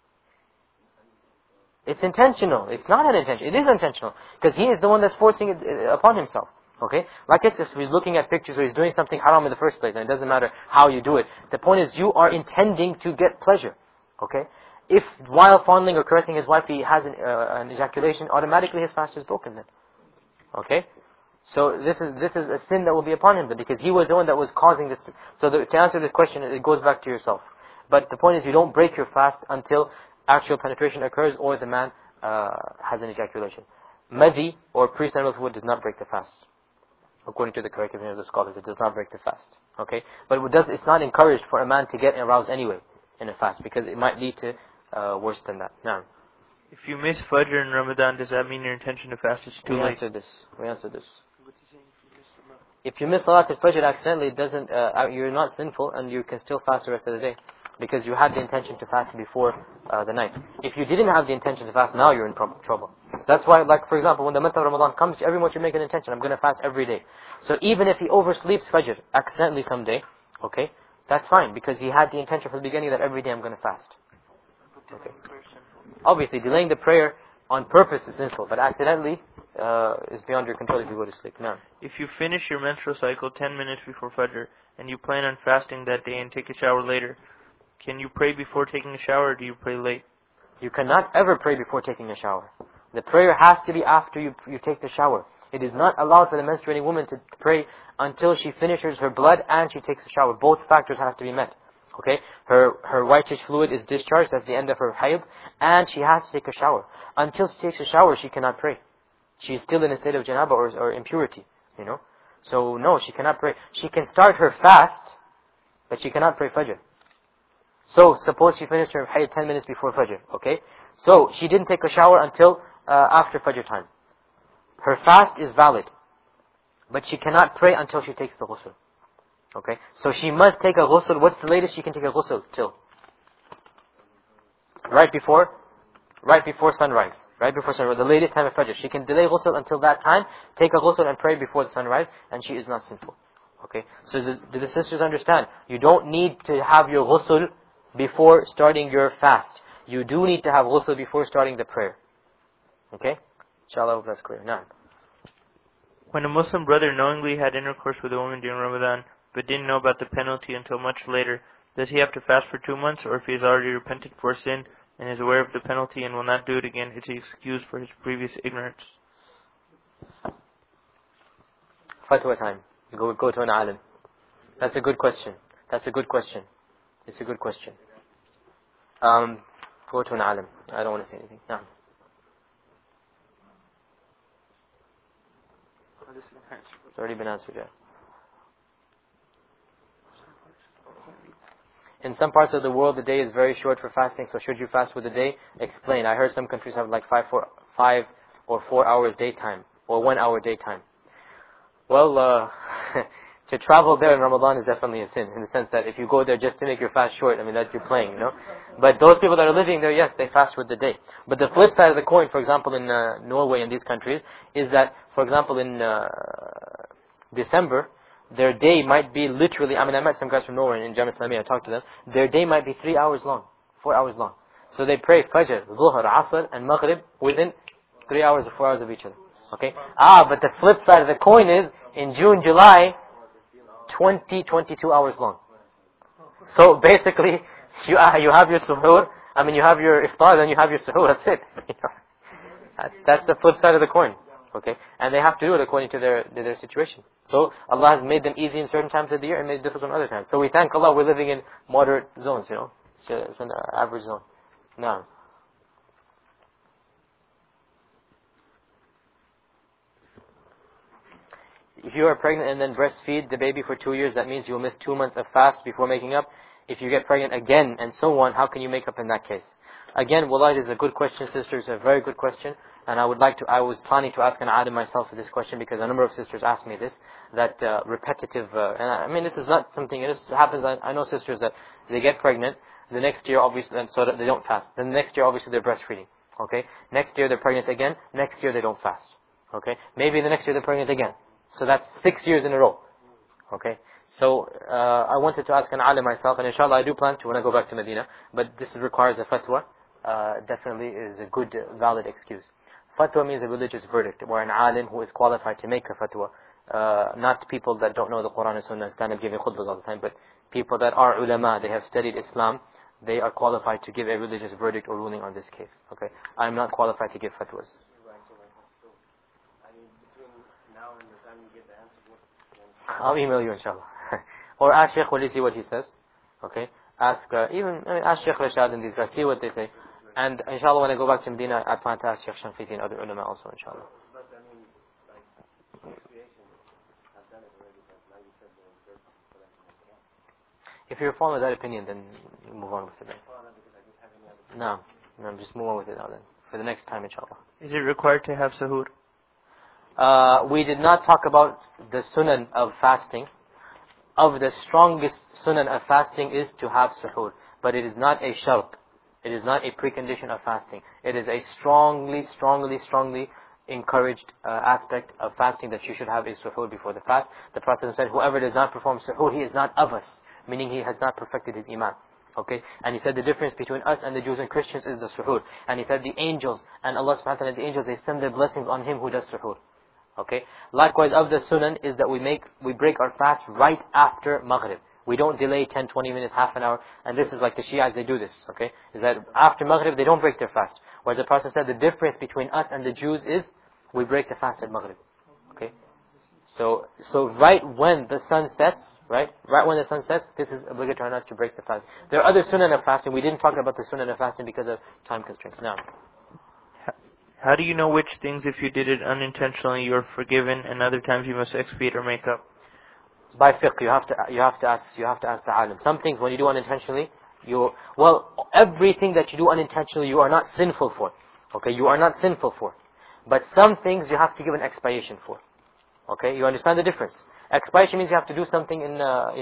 It's intentional. It's not unintentional. It is intentional. Because he is the one that's forcing it upon himself. Okay? Like if he's looking at pictures or he's doing something haram in the first place, and it doesn't matter how you do it. The point is, you are intending to get pleasure. Okay? If while fondling or caressing his wife he has an ejaculation, automatically his fast is broken then. Okay? So this is a sin that will be upon him then, because he was the one that was causing this. So to answer this question, it goes back to yourself. But the point is, you don't break your fast until actual penetration occurs or the man has an ejaculation. Madhi or pre-seminal fluid does not break the fast. According to the correct opinion of the scholars, it does not break the fast. Okay? But it's not encouraged for a man to get aroused anyway in a fast, because it might lead to worse than that. Now, if you miss Fajr in Ramadan, does that mean your intention to fast is too late? We answered this. If you miss Salat al-Fajr accidentally, it doesn't, you're not sinful and you can still fast the rest of the day. Because you had the intention to fast before the night. If you didn't have the intention to fast, now you're in trouble. So that's why, like for example, when the month of Ramadan comes, everyone should make an intention. I'm going to fast every day. So even if he oversleeps Fajr accidentally someday, okay, that's fine. Because he had the intention from the beginning that every day I'm going to fast. Okay. Obviously, delaying the prayer on purpose is sinful, but accidentally is beyond your control if you go to sleep. No. If you finish your menstrual cycle 10 minutes before Fajr, and you plan on fasting that day and take a shower later, can you pray before taking a shower, or do you pray late? You cannot ever pray before taking a shower. The prayer has to be after you take the shower. It is not allowed for the menstruating woman to pray until she finishes her blood and she takes a shower. Both factors have to be met. Okay? Her whitish fluid is discharged, that's the end of her hayd, and she has to take a shower. Until she takes a shower, she cannot pray. She is still in a state of janaba or impurity. So no, she cannot pray. She can start her fast, but she cannot pray Fajr. So, suppose she finished her hayd 10 minutes before Fajr, okay? So, she didn't take a shower until after Fajr time. Her fast is valid, but she cannot pray until she takes the ghusl. Okay? So, she must take a ghusl. What's the latest she can take a ghusl till? Right before sunrise. Right before sunrise, the latest time of Fajr. She can delay ghusl until that time, take a ghusl and pray before the sunrise, and she is not sinful. Okay? So, do the sisters understand? You don't need to have your ghusl before starting your fast. You do need to have ghusl before starting the prayer. Okay? Inshallah, I hope that's clear. Now, when a Muslim brother knowingly had intercourse with a woman during Ramadan, but didn't know about the penalty until much later, does he have to fast for 2 months, or if he has already repented for sin and is aware of the penalty and will not do it again, is he excused for his previous ignorance? Fatwa time. Go to an alim. That's a good question. It's a good question. Go to an alim. I don't want to say anything. No. It's already been answered, yeah. In some parts of the world, the day is very short for fasting, so should you fast with the day? Explain. I heard some countries have like 5 or 4 hours daytime, or 1 hour daytime. Well, to travel there in Ramadan is definitely a sin, in the sense that if you go there just to make your fast short, that you're playing, But those people that are living there, yes, they fast with the day. But the flip side of the coin, for example, in Norway and these countries, is that, for example, in December, their day might be literally, I met some guys from Norway in Jam Islamiyya, I talked to them, their day might be 3 hours long, 4 hours long. So they pray Fajr, Zuhr, Asr, and Maghrib within 3 hours or 4 hours of each other. Okay? But the flip side of the coin is, in June, July, 22 hours long. So basically, you have your suhoor, you have your iftar, then you have your suhoor, that's it. That's the flip side of the coin. Okay? And they have to do it according to their situation. So Allah has made them easy in certain times of the year and made it difficult in other times. So we thank Allah we're living in moderate zones, It's an average zone. Now. If you are pregnant and then breastfeed the baby for 2 years, that means you will miss 2 months of fast before making up. If you get pregnant again and so on, how can you make up in that case? Again, wallahi, this is a good question, sisters, a very good question. And I was planning to ask an alim myself for this question because a number of sisters asked me this, that repetitive, this is not something, this happens, I know sisters that they get pregnant, the next year obviously, so that they don't fast. Then the next year obviously they're breastfeeding. Okay? Next year they're pregnant again, next year they don't fast. Okay? Maybe the next year they're pregnant again. So that's 6 years in a row. Okay? So, I wanted to ask an alim myself, and inshallah I do plan to when I go back to Medina, but this requires a fatwa, definitely is a good, valid excuse. Fatwa means a religious verdict, where an alim who is qualified to make a fatwa, not people that don't know the Quran and Sunnah and stand up giving khutbahs all the time, but people that are ulama, they have studied Islam, they are qualified to give a religious verdict or ruling on this case. Okay? I am not qualified to give fatwas. I'll email you inshallah. Or ask Shaykh Wali, see what he says. Okay? Ask Shaykh Rashad and these guys, see what they say. And inshallah when I go back to Medina, I plan to ask Shaykh Shanqiti and other ulama also inshallah. But expiation, I've done it already, but now you said the first for them to make it. If you're following that opinion, then move on with it then. No, just move on with it now then. For the next time inshallah. Is it required to have suhoor? We did not talk about the sunan of fasting. Of the strongest sunan of fasting is to have suhoor. But it is not a shart. It is not a precondition of fasting. It is a strongly encouraged aspect of fasting that you should have a suhoor before the fast. The Prophet said, whoever does not perform suhoor, he is not of us. Meaning he has not perfected his iman. Okay? And he said the difference between us and the Jews and Christians is the suhoor. And he said the angels and Allah subhanahu wa ta'ala, the angels, they send their blessings on him who does suhoor. Okay? Likewise, of the sunan is that we break our fast right after Maghrib. We don't delay 10, 20 minutes, half an hour. And this is like the Shias, they do this. Okay? Is that after Maghrib, they don't break their fast. Whereas the Prophet said the difference between us and the Jews is we break the fast at Maghrib. Okay? So right when the sun sets, right when the sun sets, this is obligatory on us to break the fast. There are other sunan of fasting. We didn't talk about the sunan of fasting because of time constraints. Now, how do you know which things, if you did it unintentionally, you are forgiven, and other times you must expiate or make up? By fiqh, you have to ask the alim. Some things when you do unintentionally, everything that you do unintentionally, you are not sinful for. Okay, you are not sinful for. But some things you have to give an expiation for. Okay, you understand the difference? Expiation means you have to do something in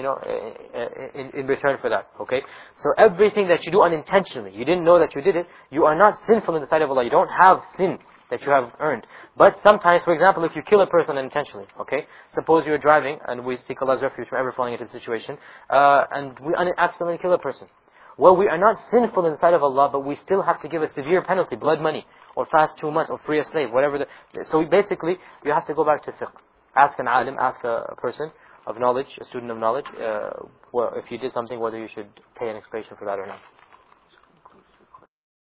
return for that. Okay, so everything that you do unintentionally, you didn't know that you did it, you are not sinful in the sight of Allah. You don't have sin that you have earned. But sometimes, for example, if you kill a person unintentionally, okay, suppose you're driving, and we seek Allah's refuge from ever falling into a situation, and we accidentally kill a person. Well, we are not sinful in the sight of Allah, but we still have to give a severe penalty, blood money, or fast 2 months, or free a slave, whatever. So basically, you have to go back to fiqh. Ask an alim, ask a person of knowledge, a student of knowledge, if you did something, whether you should pay an expiation for that or not.